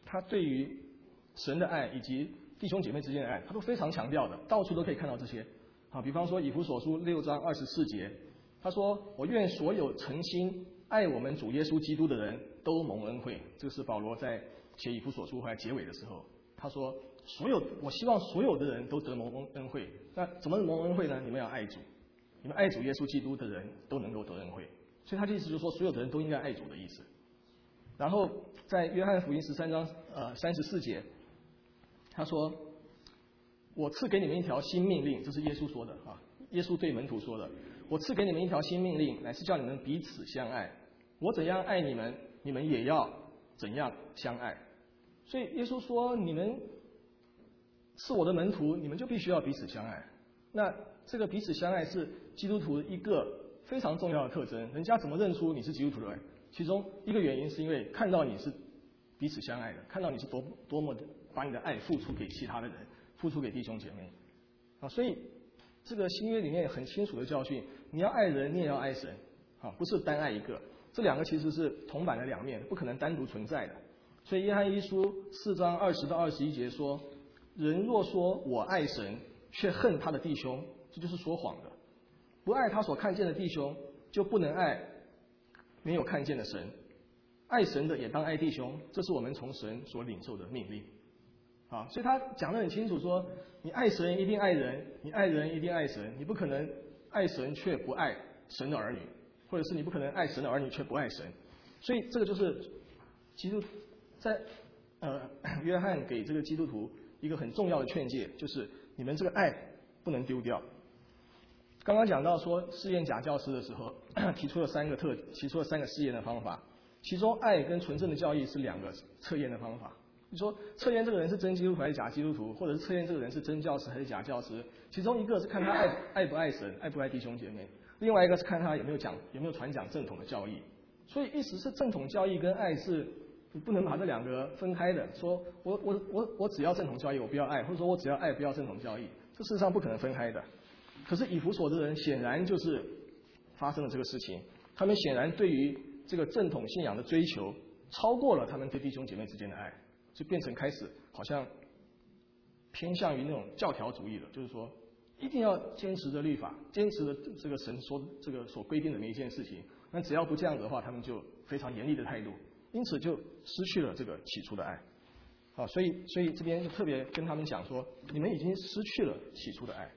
他对于神的爱以及弟兄姐妹之间的爱，他都非常强调的，到处都可以看到这些。好，比方说以弗所书六章二十四节，他说：“我愿所有诚心爱我们主耶稣基督的人都蒙恩惠。”这个是保罗在写以弗所书后来结尾的时候，他说：“所有，我希望所有的人都得蒙恩惠。那怎么蒙恩惠呢？你们要爱主，你们爱主耶稣基督的人都能够得恩惠。”所以他的意思就是说，所有的人都应该爱主的意思。然后在约翰福音十三章呃三十四节，他说：“我赐给你们一条新命令。”这是耶稣说的啊，耶稣对门徒说的：“我赐给你们一条新命令，乃是叫你们彼此相爱。我怎样爱你们，你们也要怎样相爱。”所以耶稣说：“你们是我的门徒，你们就必须要彼此相爱。”那这个彼此相爱是基督徒一个非常重要的特征。人家怎么认出你是基督徒的？其中一个原因是因为看到你是彼此相爱的，看到你是多多么的把你的爱付出给其他的人，付出给弟兄姐妹啊。所以这个新约里面很清楚的教训，你要爱人，你也要爱神啊，不是单爱一个。这两个其实是铜板的两面，不可能单独存在的。所以约翰一书四章二十到二十一节说：“人若说我爱神，却恨他的弟兄，这就是说谎的。不爱他所看见的弟兄，就不能爱没有看见的神。爱神的也当爱弟兄，这是我们从神所领受的命令。”啊，所以他讲得很清楚说，你爱神一定爱人，你爱人一定爱神，你不可能爱神却不爱神的儿女，或者是你不可能爱神的儿女却不爱神。所以这个就是基督在呃约翰给这个基督徒一个很重要的劝诫，就是你们这个爱不能丢掉。刚刚讲到说试验假教师的时候，提出了三个特，提出了三个试验的方法，其中爱跟纯正的教义是两个测验的方法。你说测验这个人是真基督徒还是假基督徒，或者是测验这个人是真教师还是假教师，其中一个是看他爱爱不爱神，爱不爱弟兄姐妹，另外一个是看他有没有讲有没有传讲正统的教义。所以意思是正统教义跟爱是你不能把这两个分开的，说我我我我只要正统教义，我不要爱，或者说我只要爱不要正统教义，这事实上不可能分开的。可是以弗所的人显然就是发生了这个事情，他们显然对于这个正统信仰的追求超过了他们对弟兄姐妹之间的爱，就变成开始好像偏向于那种教条主义了，就是说一定要坚持着律法，坚持着这个神说这个所规定的每一件事情，那只要不这样子的话，他们就非常严厉的态度，因此就失去了这个起初的爱。啊，所以所以这边就特别跟他们讲说，你们已经失去了起初的爱。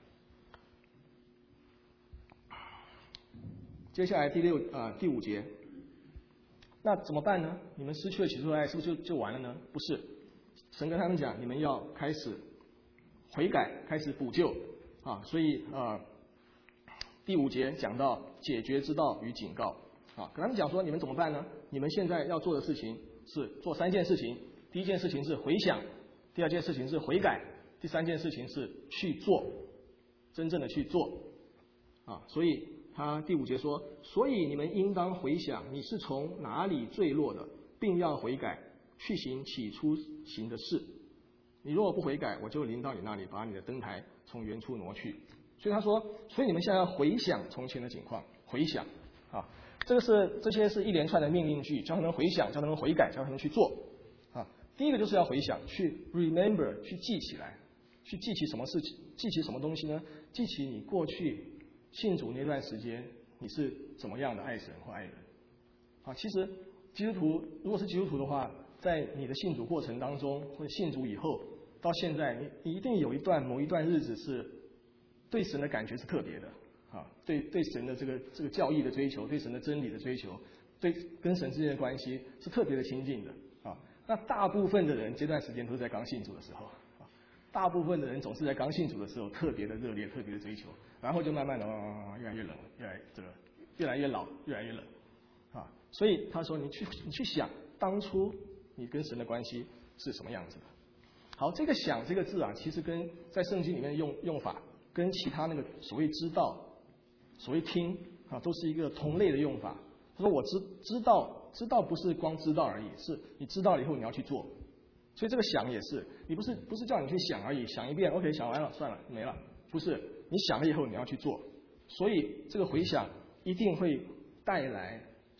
接下来第六啊、呃、第五节，那怎么办呢？你们失去了起初的爱，是不是就就完了呢？不是，神跟他们讲，你们要开始悔改，开始补救啊。所以呃，第五节讲到解决之道与警告啊，跟他们讲说，你们怎么办呢？你们现在要做的事情是做三件事情，第一件事情是回想，第二件事情是悔改，第三件事情是去做，真正的去做啊。所以他第五节说，所以你们应当回想你是从哪里坠落的，并要悔改，去行起初行的事。你如果不悔改，我就临到你那里，把你的灯台从原处挪去。所以他说，所以你们现在要回想从前的情况，回想啊，这个是这些是一连串的命令句，叫他们回想，叫他们悔改，叫他们去做啊。第一个就是要回想，去 remember， 去记起来，去记起什么事情，记起什么东西呢？记起你过去信主那段时间，你是怎么样的爱神或爱人啊？其实基督徒如果是基督徒的话，在你的信主过程当中，或者信主以后到现在，你你一定有一段某一段日子是对神的感觉是特别的啊，对对神的这个这个教义的追求，对神的真理的追求，对跟神之间的关系是特别的亲近的啊。那大部分的人这段时间都是在刚信主的时候啊，大部分的人总是在刚信主的时候特别的热烈，特别的追求，然后就慢慢的、哦、越来越冷，越来这个越来越老，越来越冷啊。所以他说，你去你去想当初你跟神的关系是什么样子的。好，这个想这个字啊，其实跟在圣经里面的用用法，跟其他那个所谓知道、所谓听啊，都是一个同类的用法。他说我知知道，知道不是光知道而已，是你知道了以后你要去做。所以这个想也是，你不是不是叫你去想而已，想一遍 ，OK， 想完了算了没了，不是，你想了以后你要去做。所以这个回想一定会带来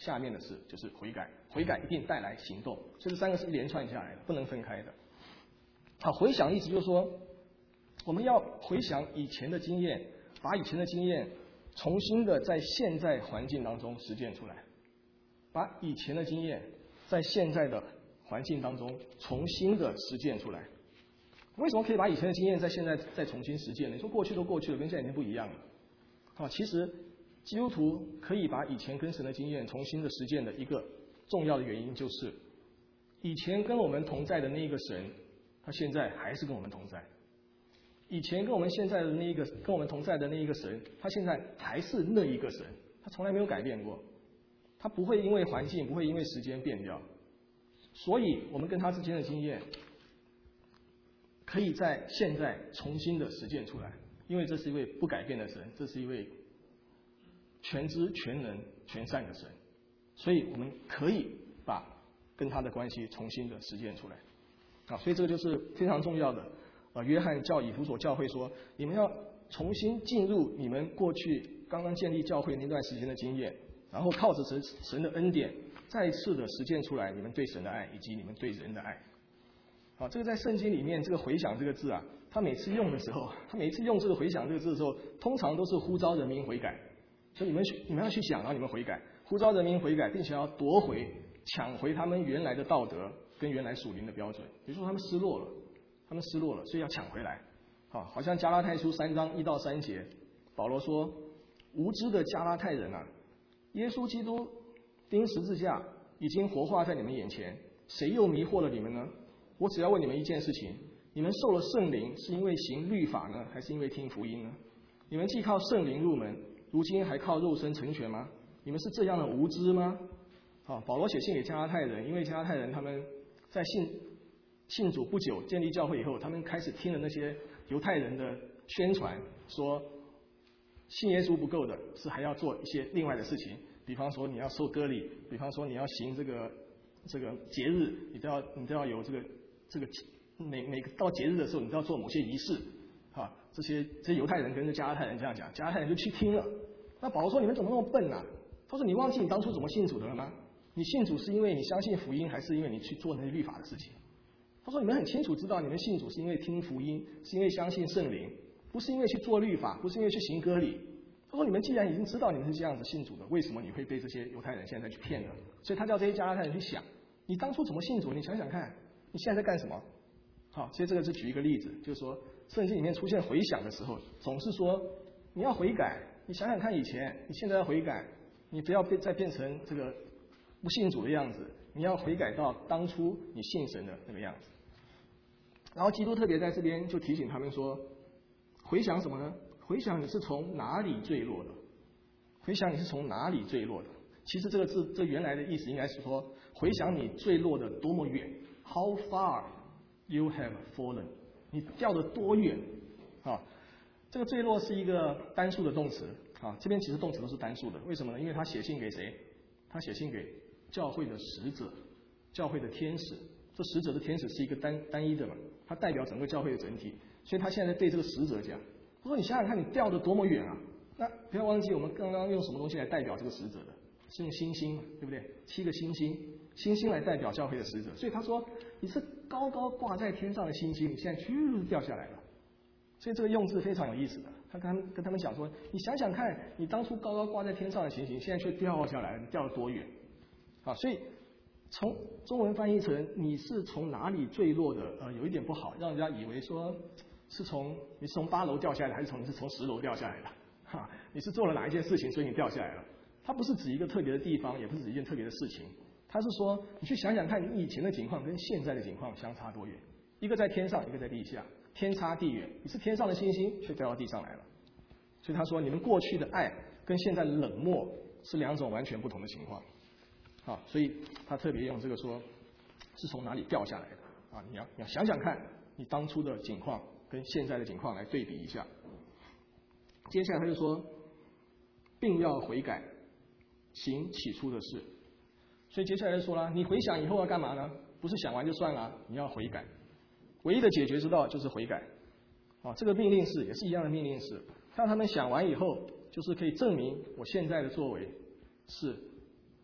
下面的事就是悔改，悔改一定带来行动，所以这三个是一连串下来的，不能分开的。好，回想意思就是说，我们要回想以前的经验，把以前的经验重新的在现在环境当中实践出来，把以前的经验在现在的环境当中重新的实践出来。为什么可以把以前的经验在现在再重新实践呢？你说过去都过去了，跟现在已经不一样了。好，其实基督徒可以把以前跟神的经验重新的实践的一个重要的原因，就是以前跟我们同在的那一个神，他现在还是跟我们同在。以前跟我们现在的那一个跟我们同在的那一个神，他现在还是那一个神，他从来没有改变过，他不会因为环境，不会因为时间变掉。所以我们跟他之间的经验可以在现在重新的实践出来，因为这是一位不改变的神，这是一位全知全能全善的神，所以我们可以把跟他的关系重新的实践出来啊，所以这个就是非常重要的。呃，约翰叫以弗所教会说，你们要重新进入你们过去刚刚建立教会那段时间的经验，然后靠着神神的恩典，再次的实践出来你们对神的爱以及你们对人的爱。好，这个在圣经里面，这个回想这个字啊，他每次用的时候，他每次用这个回想这个字的时候，通常都是呼召人民悔改。所以你们你们要去想，然后你们悔改，呼召人民悔改，并且要夺回、抢回他们原来的道德跟原来属灵的标准。比如说他们失落了，他们失落了，所以要抢回来。好，好像加拉太书三章一到三节，保罗说：“无知的加拉太人啊，耶稣基督钉十字架已经活化在你们眼前，谁又迷惑了你们呢？我只要问你们一件事情：你们受了圣灵，是因为行律法呢，还是因为听福音呢？你们既靠圣灵入门，如今还靠肉身成全吗？你们是这样的无知吗？”啊，保罗写信给加拉太人，因为加拉太人他们在信信主不久，建立教会以后，他们开始听了那些犹太人的宣传，说信耶稣不够的，是还要做一些另外的事情，比方说你要受割礼，比方说你要行这个这个节日，你都要你都要有这个这个每每个到节日的时候，你都要做某些仪式。啊，这些这些犹太人跟这加拉太人这样讲，加拉太人就去听了。那保罗说：“你们怎么那么笨啊？”他说：“你忘记你当初怎么信主的了吗？你信主是因为你相信福音，还是因为你去做那些律法的事情？”他说：“你们很清楚知道，你们信主是因为听福音，是因为相信圣灵，不是因为去做律法，不是因为去行割礼。”他说：“你们既然已经知道你们是这样子信主的，为什么你会被这些犹太人现在去骗呢？”所以他叫这些加拉太人去想，你当初怎么信主？你想想看，你现在在干什么？好，所以这个是举一个例子，就是说圣经里面出现回想的时候，总是说你要悔改，你想想看以前，你现在要悔改，你不要变再变成这个不信主的样子，你要悔改到当初你信神的那个样子。然后基督特别在这边就提醒他们说，回想什么呢？回想你是从哪里坠落的？回想你是从哪里坠落的？其实这个字这原来的意思应该是说，回想你坠落的多么远 ，How far you have fallen， 你掉得多远啊？这个坠落是一个单数的动词啊，这边其实动词都是单数的，为什么呢？因为他写信给谁？他写信给教会的使者，教会的天使。这使者的天使是一个单单一的嘛，它代表整个教会的整体，所以他现在对这个使者讲，他说：“你想想看，你掉得多么远啊！”那不要忘记，我们刚刚用什么东西来代表这个使者的？是用星星，对不对？七个星星，星星来代表教会的使者。所以他说，你是高高挂在天上的星星，你现在咻掉下来了。所以这个用字非常有意思的。他跟他们跟他们讲说，你想想看，你当初高高挂在天上的星星，现在却掉下来了，你掉了多远？啊，所以从中文翻译成你是从哪里坠落的，呃，有一点不好，让人家以为说是从你是从八楼掉下来的，还是从你是从十楼掉下来的？哈，你是做了哪一件事情，所以你掉下来了？它不是指一个特别的地方，也不是指一件特别的事情，它是说你去想想看，你以前的情况跟现在的情况相差多远？一个在天上，一个在地下，天差地远。你是天上的星星，却掉到地上来了。所以他说，你们过去的爱跟现在的冷漠是两种完全不同的情况。好，所以他特别用这个说，是从哪里掉下来的啊？你要你要想想看，你当初的境况跟现在的境况来对比一下。接下来他就说，并要悔改，行起初的事。所以接下来就说了，你回想以后要干嘛呢？不是想完就算了，你要悔改。唯一的解决之道就是悔改。啊，这个命令式也是一样的命令式，让他们想完以后，就是可以证明我现在的作为是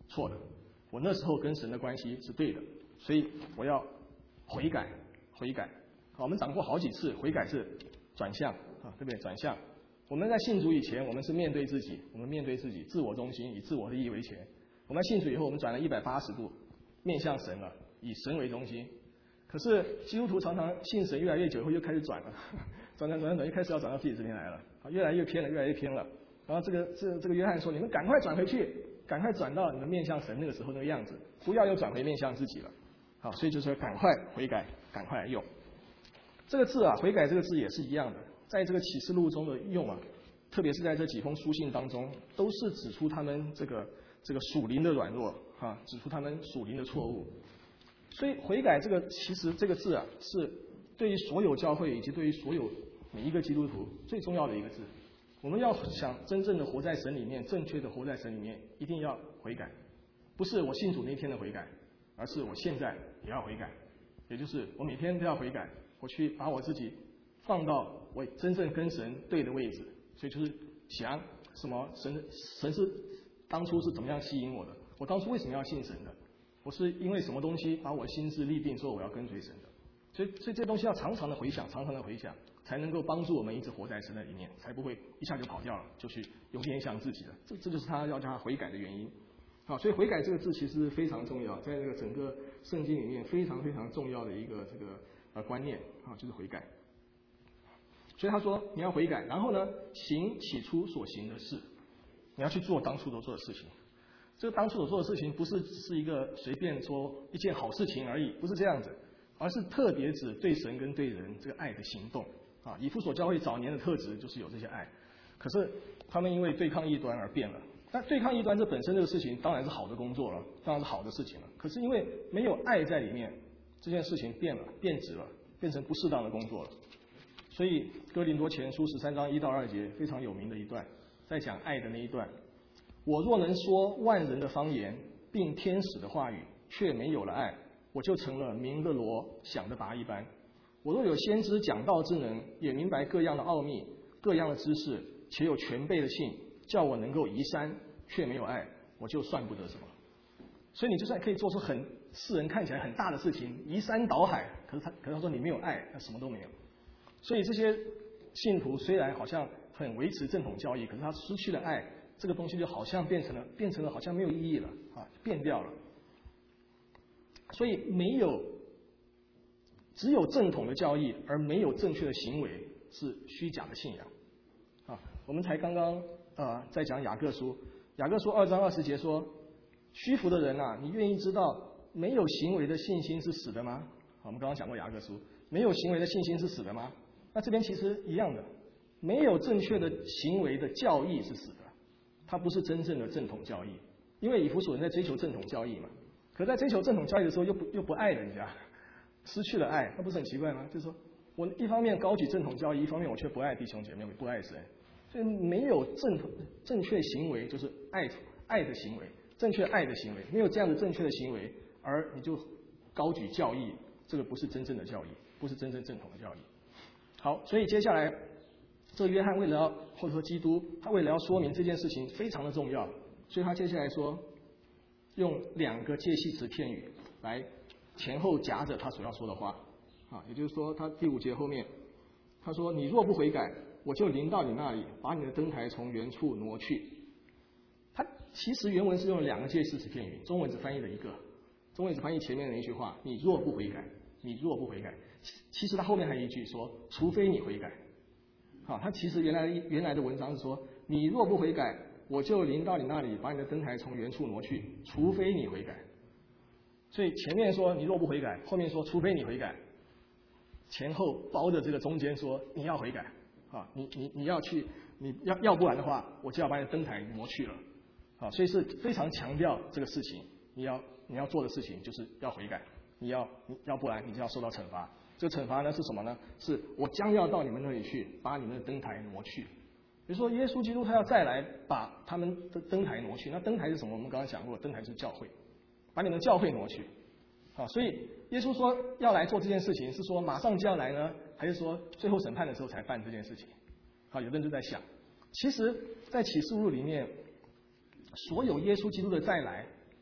错的，我那时候跟神的关系是对的，所以我要悔改，悔改。好，我们讲过好几次，悔改是转向啊，对不对？转向。我们在信主以前，我们是面对自己，我们面对自己，自我中心，以自我利益为前。我们信主以后，我们转了一百八十度，面向神了，以神为中心。可是基督徒常常信神越来越久以后，又开始转了，转转转转，又开始要转到自己这边来了，啊，越来越偏了，越来越偏了。然后这个这这个约翰说：“你们赶快转回去，赶快转到你们面向神那个时候那个样子，不要又转回面向自己了。”好，所以就是说赶快悔改，赶快来用。这个字啊，悔改这个字也是一样的，在这个启示录中的用啊，特别是在这几封书信当中，都是指出他们这个这个属灵的软弱啊，指出他们属灵的错误。所以悔改这个其实这个字啊，是对于所有教会以及对于所有每一个基督徒最重要的一个字。我们要想真正的活在神里面，正确的活在神里面，一定要悔改，不是我信主那天的悔改，而是我现在也要悔改，也就是我每天都要悔改，我去把我自己放到我真正跟神对的位置。所以就是想什么神神是当初是怎么样吸引我的，我当初为什么要信神的，我是因为什么东西把我心智立定说我要跟随神的。所以所以这东西要常常的回想，常常的回想，才能够帮助我们一直活在神的里面，才不会一下就跑掉了，就去有面向自己的。这这就是他要叫他悔改的原因。好，所以悔改这个字其实非常重要，在这个整个圣经里面非常非常重要的一个这个呃观念啊，就是悔改。所以他说你要悔改，然后呢，行起初所行的事，你要去做当初所做的事情。这个当初所做的事情不是只是一个随便说一件好事情而已，不是这样子，而是特别指对神跟对人这个爱的行动啊。以弗所教会早年的特质就是有这些爱，可是他们因为对抗异端而变了。那对抗异端这本身这个事情当然是好的工作了，当然是好的事情了。可是因为没有爱在里面，这件事情变了，变质了，变成不适当的工作了。所以哥林多前书十三章一到二节非常有名的一段，在讲爱的那一段。我若能说万人的方言，并天使的话语，却没有了爱，我就成了明的罗，响的拔一般。我若有先知讲道之能，也明白各样的奥秘，各样的知识，且有全备的信，叫我能够移山，却没有爱，我就算不得什么。所以你就算可以做出很世人看起来很大的事情，移山倒海，可是他可是他说你没有爱，那什么都没有。所以这些信徒虽然好像很维持正统教义，可是他失去了爱，这个东西就好像变成了变成了好像没有意义了啊，变掉了。所以没有只有正统的教义，而没有正确的行为，是虚假的信仰啊。我们才刚刚呃在讲雅各书，雅各书二章二十节说，虚浮的人啊，你愿意知道没有行为的信心是死的吗？好，我们刚刚讲过雅各书，没有行为的信心是死的吗？那这边其实一样的，没有正确的行为的教义是死的，它不是真正的正统教义。因为以弗所人在追求正统教义嘛，可在追求正统教义的时候又不又不爱人家，失去了爱，那不是很奇怪吗？就是说我一方面高举正统教义，一方面我却不爱弟兄姐妹，不爱神，所以没有正统正确行为，就是爱爱的行为，正确爱的行为，没有这样的正确的行为，而你就高举教义，这个不是真正的教义，不是真正正统的教义。好，所以接下来这个约翰为了要或者说基督，他为了要说明这件事情非常的重要，所以他接下来说用两个介系词片语来前后夹着他所要说的话啊，也就是说他第五节后面他说，你若不悔改，我就临到你那里，把你的灯台从原处挪去。他其实原文是用了两个介系词片语，中文只翻译了一个，中文只翻译前面的一句话，你若不悔改，你若不悔改，其实他后面还有一句说，除非你悔改。好，他其实原来原来的文章是说，你若不悔改，我就临到你那里，把你的灯台从原处挪去，除非你悔改。所以前面说你若不悔改，后面说除非你悔改，前后包着这个中间说你要悔改啊，你你你要去，你要要不然的话，我就要把你的灯台挪去了啊，所以是非常强调这个事情，你要你要做的事情就是要悔改，你要你要不然你就要受到惩罚。这个惩罚呢是什么呢？是我将要到你们那里去，把你们的灯台挪去。比如说耶稣基督他要再来把他们的灯台挪去，那灯台是什么？我们刚刚讲过，灯台是教会，把你们教会挪去。啊，所以耶稣说要来做这件事情，是说马上就要来呢，还是说最后审判的时候才办这件事情？啊，有的人就在想，其实在启示录里面，所有耶稣基督的再来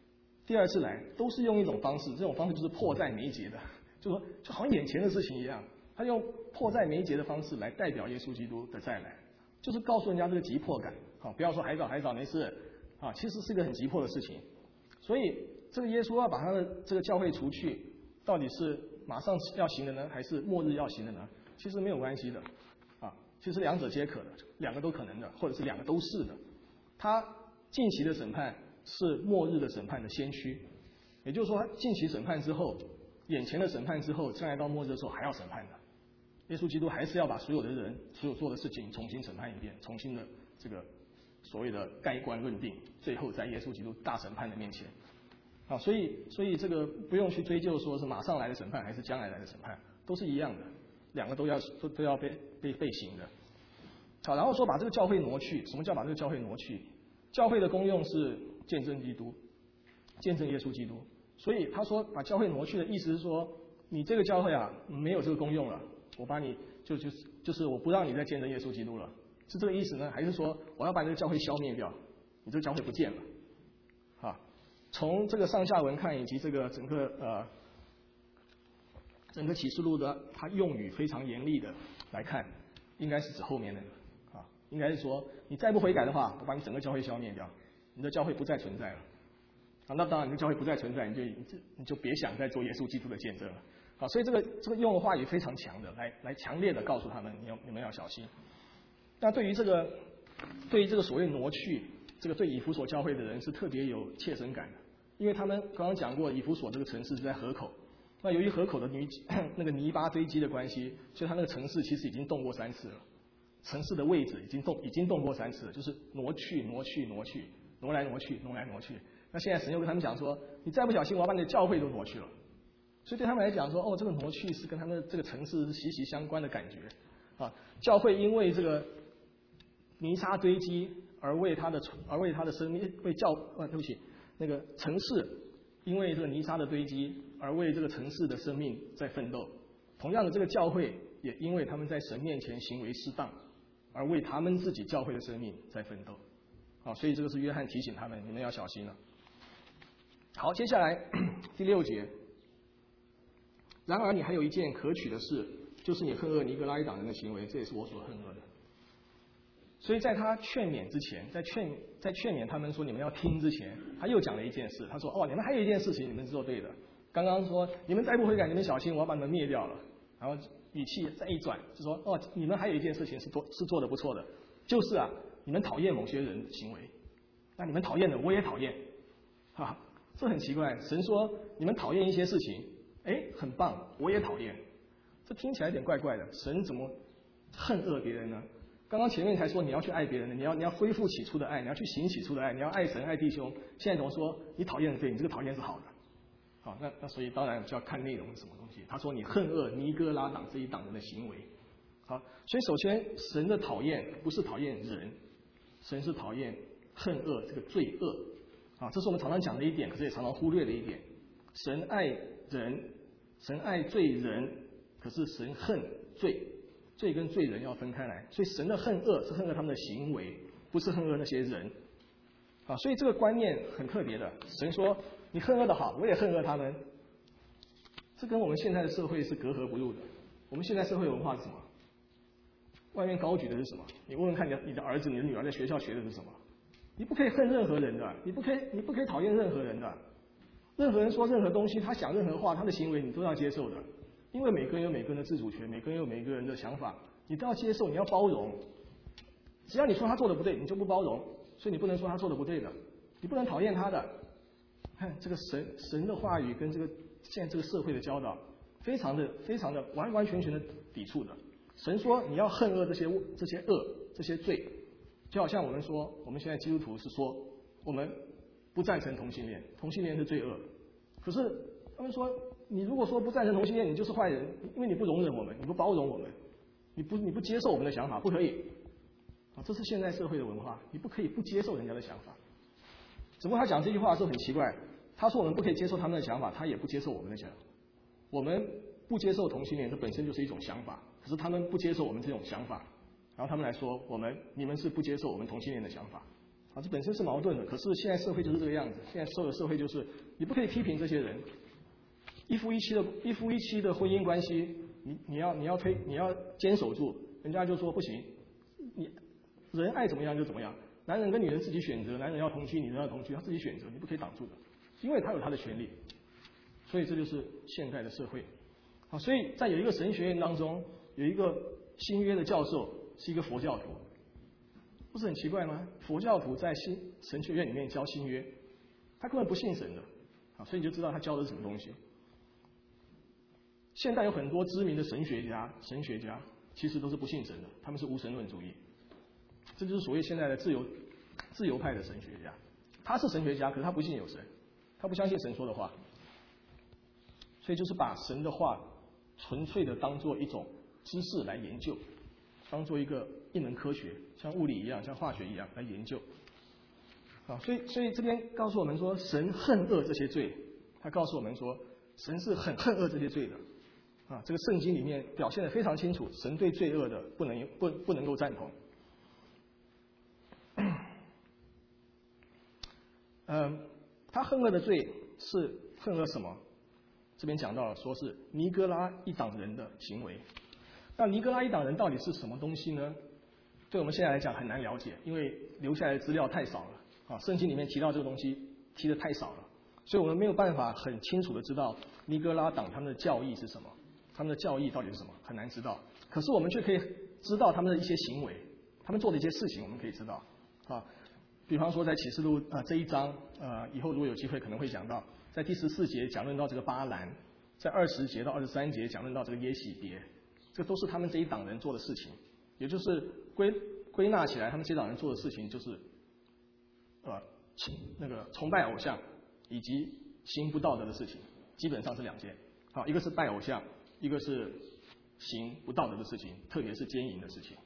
第二次来都是用一种方式，这种方式就是迫在眉睫的，就说就好像眼前的事情一样，他用迫在眉睫的方式来代表耶稣基督的再来，就是告诉人家这个急迫感。好，不要说还早还早没事啊，其实是个很急迫的事情。所以这个耶稣要把他的这个教会除去，到底是马上要行的呢，还是末日要行的呢？其实没有关系的啊，其实两者皆可的，两个都可能的，或者是两个都是的。他近期的审判是末日的审判的先驱，也就是说，近期审判之后，眼前的审判之后，将来到末日的时候还要审判的。耶稣基督还是要把所有的人、所有做的事情重新审判一遍，重新的这个所谓的盖棺论定，最后在耶稣基督大审判的面前，啊，所以所以这个不用去追究说是马上来的审判还是将来来的审判，都是一样的，两个都要都都要被被被行的。好，然后说把这个教会挪去，什么叫把这个教会挪去？教会的功用是见证基督，见证耶稣基督。所以他说把教会挪去的意思是说，你这个教会啊没有这个功用了，我把你就就是就是我不让你再见证耶稣基督了，是这个意思呢？还是说我要把这个教会消灭掉，你这个教会不见了？啊，从这个上下文看，以及这个整个呃整个启示录的它用语非常严厉的来看，应该是指后面那个。应该是说，你再不悔改的话，我把你整个教会消灭掉，你的教会不再存在了。啊，那当然，你的教会不再存在，你就你就你就别想再做耶稣基督的见证了。啊，所以这个这个用的话语非常强的，来来强烈的告诉他们，你要你们要小心。那对于这个对于这个所谓挪去，这个对以弗所教会的人是特别有切身感的，因为他们刚刚讲过，以弗所这个城市是在河口。那由于河口的泥那个泥巴堆积的关系，所以它那个城市其实已经动过三次了。城市的位置已经动，已经动过三次了，就是挪去、挪去、挪去，挪来挪去、挪来挪去。那现在神又跟他们讲说，你再不小心，我要把你的教会都挪去了。所以对他们来讲说，哦，这个挪去是跟他们这个城市是息息相关的感觉啊。教会因为这个泥沙堆积而为他的而为他的生命为教啊，对不起，那个城市因为这个泥沙的堆积而为这个城市的生命在奋斗。同样的，这个教会也因为他们在神面前行为适当，而为他们自己教会的生命在奋斗，啊，所以这个是约翰提醒他们，你们要小心了。好，接下来第六节。然而你还有一件可取的事，就是你恨恶尼哥拉一党人的行为，这也是我所恨恶的。所以在他劝勉之前，在劝在劝勉他们说你们要听之前，他又讲了一件事，他说：哦，你们还有一件事情你们是做对的。刚刚说你们再不悔改，你们小心，我要把你们灭掉了。然后语气再一转，就说：哦，你们还有一件事情是做是做的不错的，就是啊，你们讨厌某些人的行为，那你们讨厌的我也讨厌，哈，这很奇怪。神说你们讨厌一些事情，哎，很棒，我也讨厌，这听起来有点怪怪的。神怎么恨恶别人呢？刚刚前面才说你要去爱别人的，你要你要恢复起初的爱，你要去行起初的爱，你要爱神爱弟兄。现在怎么说？你讨厌的对，你这个讨厌是好的。好，那那所以当然就要看内容是什么东西。他说你恨恶尼哥拉党这一党人的行为。好，所以首先神的讨厌不是讨厌人，神是讨厌恨恶这个罪恶。啊，这是我们常常讲的一点，可是也常常忽略的一点。神爱人，神爱罪人，可是神恨罪，罪跟罪人要分开来。所以神的恨恶是恨恶他们的行为，不是恨恶那些人。啊，所以这个观念很特别的。神说你恨恶的好，我也恨恶他们。这跟我们现在的社会是格格不入的。我们现在社会文化是什么？外面高举的是什么？你问问看你的你的儿子、你的女儿在学校学的是什么？你不可以恨任何人的，你不可以你不可以讨厌任何人的。任何人说任何东西，他想任何话，他的行为你都要接受的。因为每个人有每个人的自主权，每个人有每个人的想法，你都要接受，你要包容。只要你说他做的不对，你就不包容，所以你不能说他做的不对的，你不能讨厌他的。看这个神神的话语跟这个现在这个社会的教导，非常的非常的完完全全的抵触的。神说你要恨恶这些这些恶这些罪，就好像我们说我们现在基督徒是说我们不赞成同性恋，同性恋是罪恶。可是他们说你如果说不赞成同性恋，你就是坏人，因为你不容忍我们，你不包容我们，你不你不接受我们的想法，不可以。啊，这是现在社会的文化，你不可以不接受人家的想法。只不过他讲这句话的时候很奇怪，他说我们不可以接受他们的想法，他也不接受我们的想法。我们不接受同性恋，这本身就是一种想法，可是他们不接受我们这种想法，然后他们来说我们你们是不接受我们同性恋的想法， 啊，这本身是矛盾的。可是现在社会就是这个样子，现在所有社会就是你不可以批评这些人，一夫一妻的一夫一妻的婚姻关系，你你要你要推你要坚守住，人家就说不行，你人爱怎么样就怎么样，男人跟女人自己选择，男人要同居，女人要同居，他自己选择，你不可以挡住的，因为他有他的权利。所以这就是现代的社会。好，所以在有一个神学院当中，有一个新约的教授是一个佛教徒，不是很奇怪吗？佛教徒在新神学院里面教新约，他根本不信神的，啊，所以你就知道他教的是什么东西。现在有很多知名的神学家，神学家其实都是不信神的，他们是无神论主义。这就是所谓现在的自由自由派的神学家，他是神学家，可是他不信有神，他不相信神说的话。所以就是把神的话纯粹的当做一种知识来研究，当做一个一门科学，像物理一样，像化学一样来研究。啊，所以所以这边告诉我们说，神恨恶这些罪，他告诉我们说，神是很恨恶这些罪的。啊，这个圣经里面表现得非常清楚，神对罪恶的不能不不能够赞同。嗯，他恨恶的罪是恨恶什么？这边讲到说是尼哥拉一党人的行为。那尼哥拉一党人到底是什么东西呢？对我们现在来讲很难了解，因为留下来的资料太少了啊，圣经里面提到这个东西提的太少了，所以我们没有办法很清楚的知道尼哥拉党他们的教义是什么，他们的教义到底是什么，很难知道。可是我们却可以知道他们的一些行为，他们做的一些事情，我们可以知道啊。比方说在启示录啊、呃、这一章，呃，以后如果有机会可能会讲到。在第十四节讲论到这个巴兰，在二十节到二十三节讲论到这个耶洗别，这都是他们这一党人做的事情，也就是归归纳起来，他们这一党人做的事情就是，呃，那个崇拜偶像以及行不道德的事情，基本上是两件。好，一个是拜偶像，一个是行不道德的事情，特别是奸淫的事情。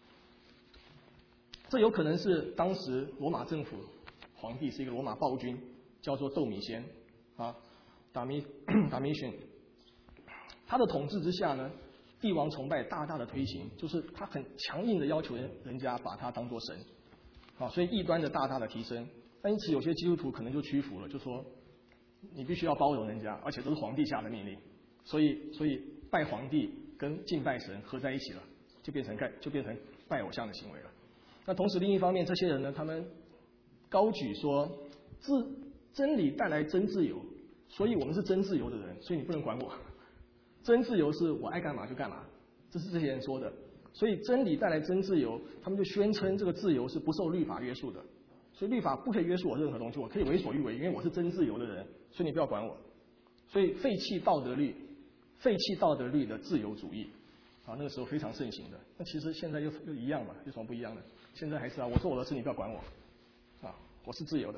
这有可能是当时罗马政府皇帝是一个罗马暴君，叫做窦米先。啊，达米达米逊，他的统治之下呢，帝王崇拜大大的推行，就是他很强硬的要求人人家把他当作神，啊，所以异端的大大的提升。但因此有些基督徒可能就屈服了，就说你必须要包容人家，而且都是皇帝下的命令，所以所以拜皇帝跟敬拜神合在一起了，就变成拜就变成拜偶像的行为了。那同时另一方面，这些人呢，他们高举说自真理带来真自由，所以我们是真自由的人，所以你不能管我。真自由是我爱干嘛就干嘛，这是这些人说的。所以真理带来真自由，他们就宣称这个自由是不受律法约束的，所以律法不可以约束我任何东西，我可以为所欲为，因为我是真自由的人，所以你不要管我。所以废弃道德律，废弃道德律的自由主义，啊，那个时候非常盛行的。那其实现在又又一样嘛，有什么不一样的？现在还是啊，我做我的事，你不要管我，啊，我是自由的。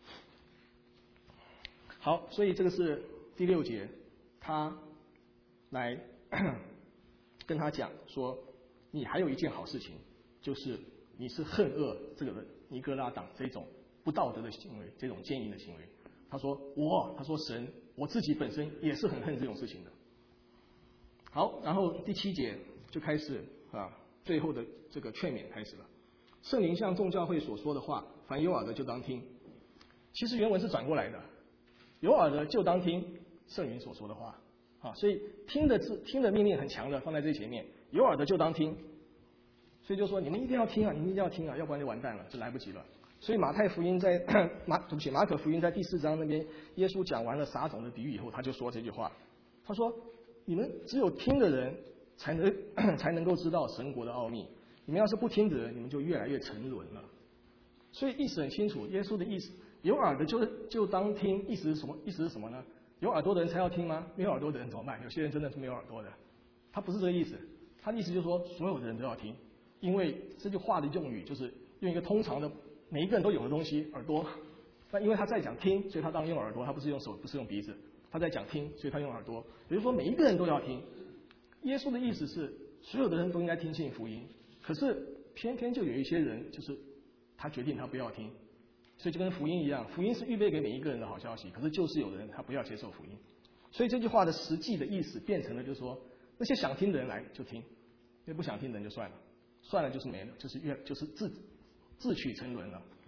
好，所以这个是第六节，他来跟他讲说，你还有一件好事情，就是你是恨恶这个尼哥拉党这种不道德的行为，这种奸淫的行为。他说我，他说神，我自己本身也是很恨这种事情的。好，然后第七节就开始啊，最后的这个劝勉开始了。圣灵向众教会所说的话，凡有耳的就当听。其实原文是转过来的。有耳的就当听圣灵所说的话，啊，所以听的字听的命令很强的放在最前面，有耳的就当听，所以就说你们一定要听啊，你们一定要听啊，要不然就完蛋了，就来不及了。所以马太福音在马对不起马可福音在第四章那边，耶稣讲完了撒种的比喻以后，他就说这句话，他说你们只有听的人才能才能够知道神国的奥秘，你们要是不听的人，你们就越来越沉沦了。所以意思很清楚，耶稣的意思。有耳的就就当听，意思是什么？意思是什么呢？有耳朵的人才要听吗？没有耳朵的人怎么办？有些人真的是没有耳朵的，他不是这个意思。他的意思就是说，所有的人都要听，因为这句话的用语就是用一个通常的每一个人都有的东西，耳朵。那因为他在讲听，所以他当然用耳朵，他不是用手，不是用鼻子。他在讲听，所以他用耳朵。也就是说，每一个人都要听。耶稣的意思是，所有的人都应该听信福音，可是偏偏就有一些人，就是他决定他不要听。所以就跟福音一样，福音是预备给每一个人的好消息，可是就是有的人他不要接受福音。所以这句话的实际的意思变成了就是说，那些想听的人来就听，那些不想听的人就算了，算了就是没了，就是越就是自自取沉沦了。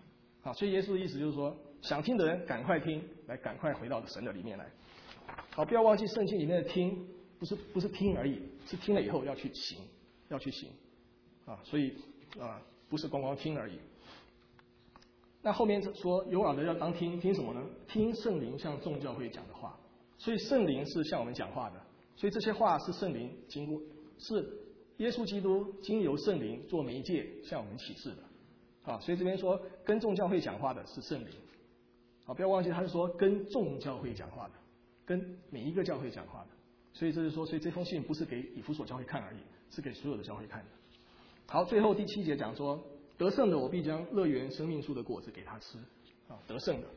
啊，所以耶稣的意思就是说，想听的人赶快听，来赶快回到神的里面来。好，不要忘记圣经里面的听，不是不是听而已，是听了以后要去行，要去行。啊，所以啊，不是光光听而已。那后面说有耳的要当听，听什么呢？听圣灵向众教会讲的话。所以圣灵是向我们讲话的，所以这些话是圣灵经过，是耶稣基督经由圣灵做媒介向我们启示的。啊，所以这边说跟众教会讲话的是圣灵。啊，不要忘记他是说跟众教会讲话的，跟每一个教会讲话的。所以这是说，所以这封信不是给以弗所教会看而已，是给所有的教会看的。好，最后第七节讲说，得胜的我必将乐园生命树的果子给他吃。啊，得胜的。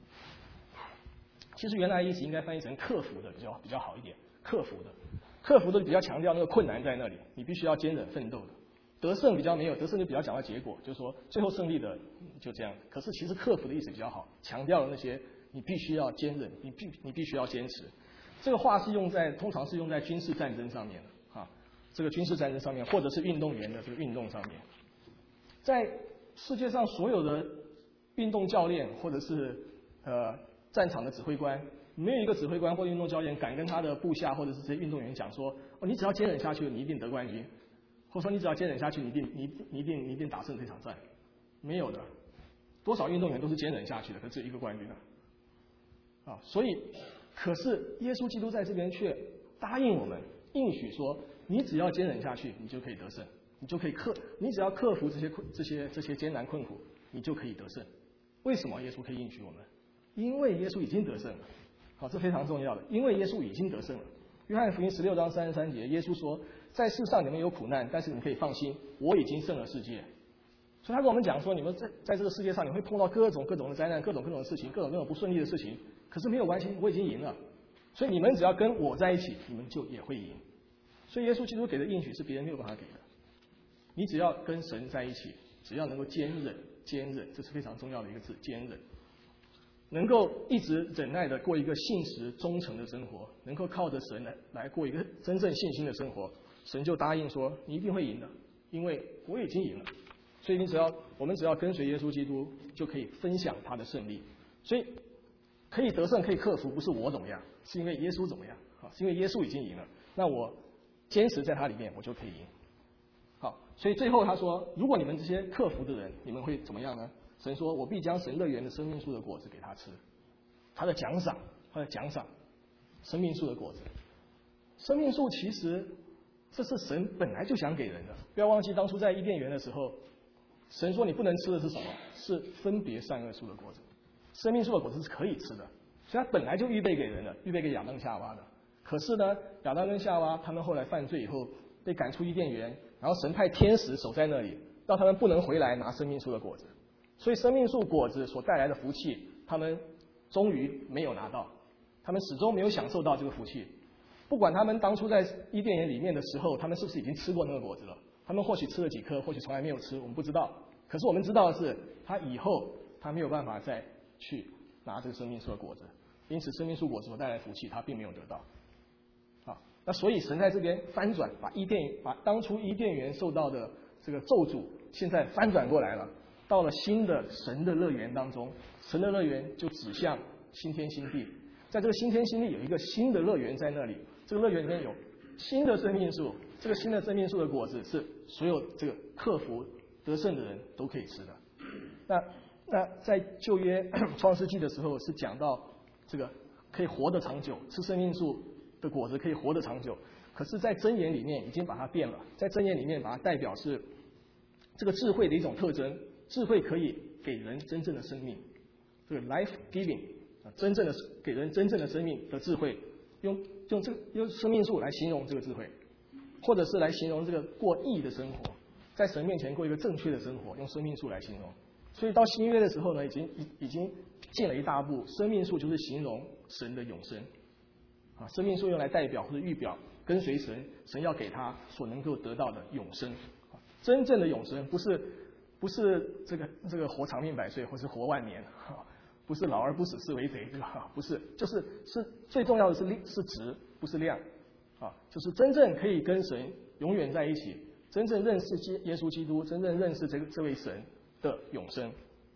其实原来意思应该翻译成克服的比较比较好一点，克服的，克服的比较强调那个困难在那里，你必须要坚忍奋斗的。得胜比较没有，得胜就比较讲到结果，就是说最后胜利的就这样。可是其实克服的意思比较好，强调了那些你必须要坚忍，你必你必须要坚持。这个话是用在通常是用在军事战争上面的啊，这个军事战争上面，或者是运动员的这个运动上面。在世界上所有的运动教练或者是呃战场的指挥官，没有一个指挥官或运动教练敢跟他的部下或者是这些运动员讲说，哦，你只要坚忍下去，你一定得冠军。或者说你只要坚忍下去，你一定你你一定你一定打胜这场战，没有的。多少运动员都是坚忍下去的，可只有一个冠军了。啊，所以可是耶稣基督在这边却答应我们，应许说，你只要坚忍下去，你就可以得胜，你就可以克，你只要克服这些困这些这些艰难困苦，你就可以得胜。为什么耶稣可以应许我们？因为耶稣已经得胜了。好，这非常重要的，因为耶稣已经得胜了。约翰福音十六章三十三节，耶稣说，在世上你们有苦难，但是你们可以放心，我已经胜了世界。所以他跟我们讲说，你们在在这个世界上你会碰到各种各种的灾难，各种各种的事情，各种各种不顺利的事情，可是没有关系，我已经赢了。所以你们只要跟我在一起，你们就也会赢。所以耶稣基督给的应许是别人没有办法给的。你只要跟神在一起，只要能够坚忍，坚忍，这是非常重要的一个字，坚忍。能够一直忍耐的过一个信实忠诚的生活，能够靠着神来来过一个真正信心的生活，神就答应说你一定会赢的，因为我已经赢了。所以你只要我们只要跟随耶稣基督，就可以分享他的胜利。所以可以得胜，可以克服，不是我怎么样，是因为耶稣怎么样啊？是因为耶稣已经赢了，那我坚持在他里面，我就可以赢。好，所以最后他说，如果你们这些克服的人，你们会怎么样呢？神说，我必将神乐园的生命树的果子给他吃，他的奖赏，他的奖赏，生命树的果子。生命树其实这是神本来就想给人的，不要忘记当初在伊甸园的时候，神说你不能吃的是什么？是分别善恶树的果子。生命树的果子是可以吃的，所以他本来就预备给人的，预备给亚当夏娃的。可是呢，亚当跟夏娃他们后来犯罪以后被赶出伊甸园，然后神派天使守在那里，让他们不能回来拿生命树的果子。所以生命树果子所带来的福气，他们终于没有拿到，他们始终没有享受到这个福气。不管他们当初在伊甸园里面的时候，他们是不是已经吃过那个果子了？他们或许吃了几颗，或许从来没有吃，我们不知道。可是我们知道的是，他以后他没有办法再去拿这个生命树的果子，因此生命树果子所带来的福气，他并没有得到。啊，那所以神在这边翻转，把伊甸把当初伊甸园受到的这个咒诅，现在翻转过来了。到了新的神的乐园当中，神的乐园就指向新天新地，在这个新天新地有一个新的乐园在那里，这个乐园里面有新的生命树，这个新的生命树的果子是所有这个克服得胜的人都可以吃的。那那在旧约创世纪的时候是讲到这个可以活得长久，吃生命树的果子可以活得长久，可是在箴言里面已经把它变了，在箴言里面把它代表是这个智慧的一种特征。智慧可以给人真正的生命，这个 life giving 啊，真正的给人真正的生命的智慧，用用这个用生命树来形容这个智慧，或者是来形容这个过义的生活，在神面前过一个正确的生活，用生命树来形容。所以到新约的时候呢，已经已已经进了一大步，生命树就是形容神的永生啊，生命树用来代表或者预表跟随神，神要给他所能够得到的永生啊，真正的永生不是。不是这个这个活长命百岁，或是活万年，不是老而不死是为贼，对吧？不是，就是是最重要的是是质，不是量，啊，就是真正可以跟神永远在一起，真正认识耶稣基督，真正认识这个这位神的永生，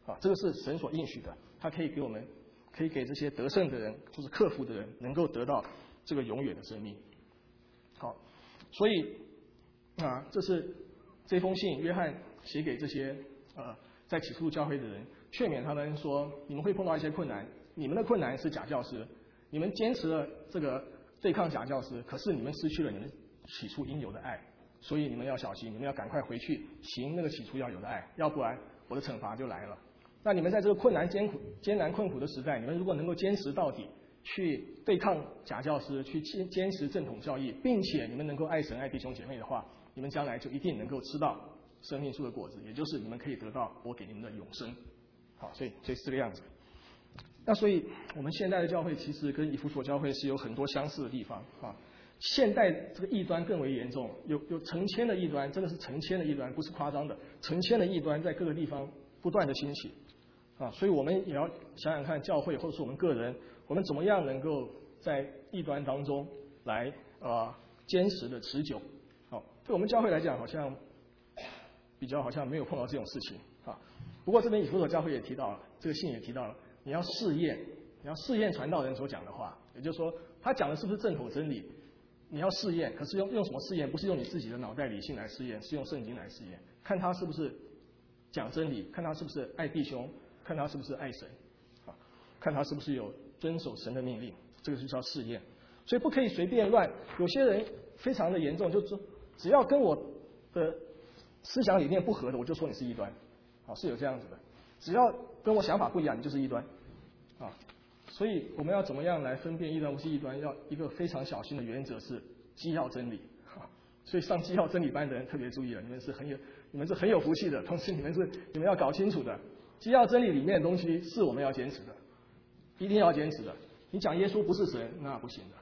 啊，这个是神所应许的，他可以给我们，可以给这些得胜的人或是克服的人，能够得到这个永远的生命。好，所以啊，这是这封信，约翰写给这些呃在启示录教会的人，劝勉他们说，你们会碰到一些困难，你们的困难是假教师，你们坚持了这个对抗假教师，可是你们失去了你们起初应有的爱，所以你们要小心，你们要赶快回去行那个起初要有的爱，要不然我的惩罚就来了。那你们在这个困难艰苦、艰难困苦的时代，你们如果能够坚持到底，去对抗假教师，去坚坚持正统教义，并且你们能够爱神爱弟兄姐妹的话，你们将来就一定能够吃到生命树的果子，也就是你们可以得到我给你们的永生。好，所以所以是这个样子。那所以我们现代的教会其实跟以弗所教会是有很多相似的地方啊。现代这个异端更为严重，有有成千的异端，真的是成千的异端，不是夸张的，成千的异端在各个地方不断的兴起啊。所以我们也要想想看，教会或者是我们个人，我们怎么样能够在异端当中来呃坚实的持久。好，对我们教会来讲，好像比较好像没有碰到这种事情啊。不过这边以弗所教会也提到了，这个信也提到了，你要试验，你要试验传道人所讲的话，也就是说，他讲的是不是正统真理，你要试验。可是用用什么试验？不是用你自己的脑袋理性来试验，是用圣经来试验，看他是不是讲真理，看他是不是爱弟兄，看他是不是爱神，啊，看他是不是有遵守神的命令，这个就叫试验。所以不可以随便乱。有些人非常的严重，就是只要跟我的思想理念不合的，我就说你是异端。啊，是有这样子的，只要跟我想法不一样，你就是异端，啊，所以我们要怎么样来分辨异端不是异端？要一个非常小心的原则是基要真理，啊，所以上基要真理班的人特别注意了，你们是很有，你们是很有福气的，同时你们是你们要搞清楚的，基要真理里面的东西是我们要坚持的，一定要坚持的。你讲耶稣不是神，那不行的，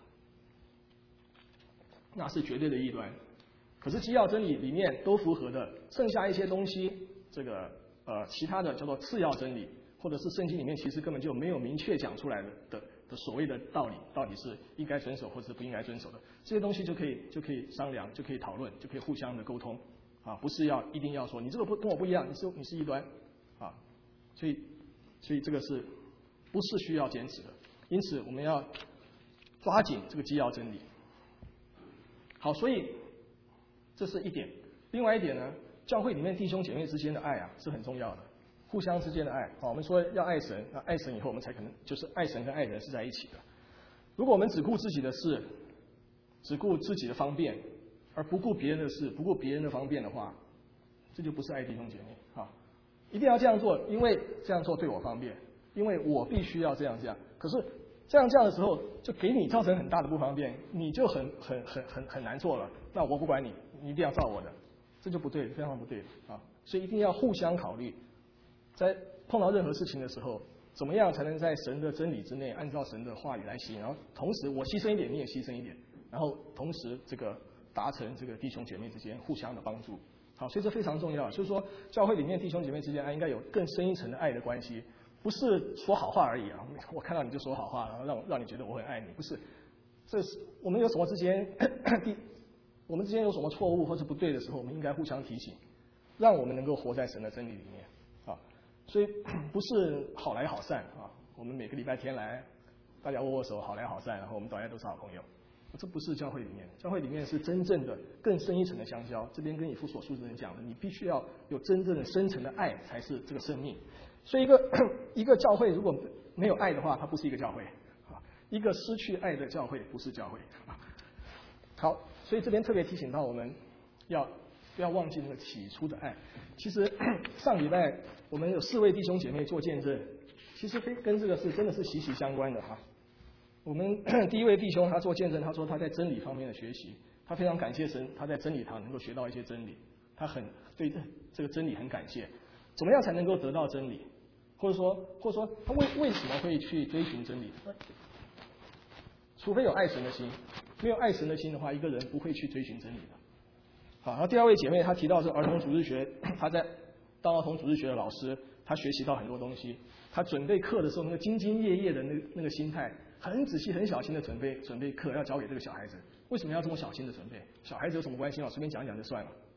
那是绝对的异端。可是基要真理里面都符合的，剩下一些东西，这个。呃，其他的叫做次要真理，或者是圣经里面其实根本就没有明确讲出来的的的所谓的道理，到底是应该遵守或者是不应该遵守的，这些东西就可以就可以商量，就可以讨论，就可以互相的沟通，啊，不是要一定要说你这个不跟我不一样，你是你是异端，啊，所以所以这个是不是需要坚持的？因此我们要抓紧这个基要真理。好，所以这是一点。另外一点呢？教会里面弟兄姐妹之间的爱啊是很重要的，互相之间的爱。好，我们说要爱神，那爱神以后我们才可能就是爱神跟爱人是在一起的。如果我们只顾自己的事，只顾自己的方便，而不顾别人的事，不顾别人的方便的话，这就不是爱弟兄姐妹啊！一定要这样做，因为这样做对我方便，因为我必须要这样这样。可是这样这样的时候，就给你造成很大的不方便，你就很很很很很难做了。那我不管你，你一定要照我的。这就不对，非常不对啊！所以一定要互相考虑，在碰到任何事情的时候，怎么样才能在神的真理之内，按照神的话语来行，然后同时我牺牲一点，你也牺牲一点，然后同时这个达成这个弟兄姐妹之间互相的帮助。好，所以这非常重要。就是说，教会里面弟兄姐妹之间应该有更深一层的爱的关系，不是说好话而已啊！我看到你就说好话，然后让让你觉得我很爱你，不是。这是我们有什么之间第。我们之间有什么错误或是不对的时候，我们应该互相提醒，让我们能够活在神的真理里面啊。所以不是好来好散啊。我们每个礼拜天来，大家握握手，好来好散，然后我们大家都是好朋友。这不是教会里面，教会里面是真正的更深一层的相交。这边跟以弗所书的人讲的，你必须要有真正的深层的爱，才是这个生命。所以一个一个教会如果没有爱的话，它不是一个教会啊。一个失去爱的教会不是教会啊。好。所以这边特别提醒到我们，要不要忘记那个起初的爱。其实上礼拜我们有四位弟兄姐妹做见证，其实跟这个是真的是息息相关的哈。我们第一位弟兄他做见证，他说他在真理方面的学习，他非常感谢神，他在真理堂能够学到一些真理，他很对这个真理很感谢。怎么样才能够得到真理？或者说，或者说他为为什么会去追寻真理？除非有爱神的心。没有爱神的心的话，一个人不会去追寻真理的。好，然后第二位姐妹她提到这儿童主日学，她在当儿童主日学的老师，她学习到很多东西。她准备课的时候，那个兢兢业业的那个那个心态，很仔细、很小心的准备准备课，要交给这个小孩子。为什么要这么小心的准备？小孩子有什么关系嘛？随便讲一讲就算了。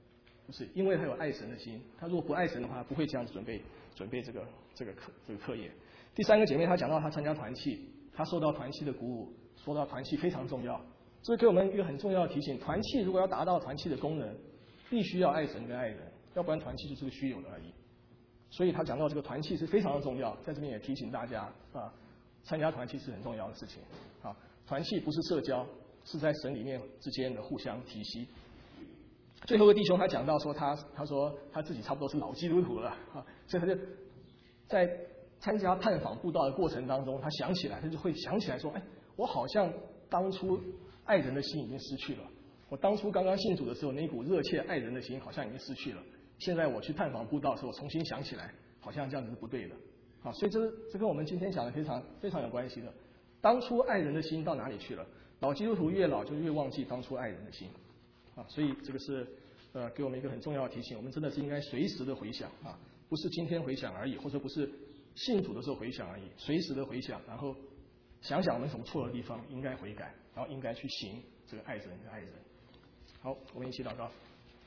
就是因为他有爱神的心，他如果不爱神的话，不会这样子准备准备这个这个课这个课业。第三个姐妹她讲到她参加团契，她受到团契的鼓舞，说到团契非常重要，这给我们一个很重要的提醒：团契如果要达到团契的功能，必须要爱神跟爱人，要不然团契就是个虚有的而已。所以她讲到这个团契是非常的重要，在这边也提醒大家啊，参加团契是很重要的事情啊。团契不是社交，是在神里面之间的互相提携。最后一个弟兄他讲到说他他说他自己差不多是老基督徒了啊，所以他就在参加探访布道的过程当中，他想起来，他就会想起来说，哎，我好像当初爱人的心已经失去了。我当初刚刚信主的时候，那股热切爱人的心好像已经失去了。现在我去探访布道的时候，重新想起来，好像这样子是不对的。啊，所以这这跟我们今天讲的非常非常有关系的。当初爱人的心到哪里去了？老基督徒越老就越忘记当初爱人的心。啊，所以这个是呃给我们一个很重要的提醒，我们真的是应该随时的回想啊，不是今天回想而已，或者不是信主的时候回想而已，随时的回想，然后想想我们什么错的地方，应该悔改，然后应该去行这个爱神跟爱人。好，我们一起祷告。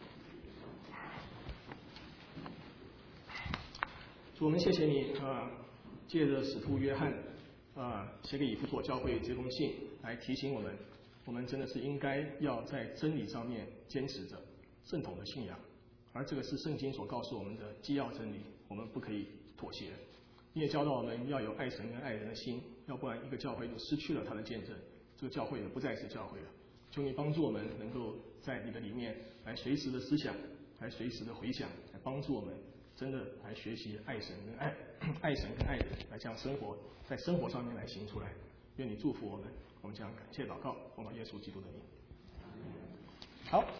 主，我们谢谢你啊，借着使徒约翰啊写给以弗所教会这封信来提醒我们。我们真的是应该要在真理上面坚持着正统的信仰，而这个是圣经所告诉我们的基要真理，我们不可以妥协。你也教导我们要有爱神跟爱人的心，要不然一个教会就失去了它的见证，这个教会也不再是教会了。求你帮助我们能够在你的里面来随时的思想，来随时的回想，来帮助我们真的来学习爱神跟爱爱神跟爱人，来这样生活，在生活上面来行出来。愿你祝福我们。我们将感谢祷告，奉靠耶稣基督的名。好。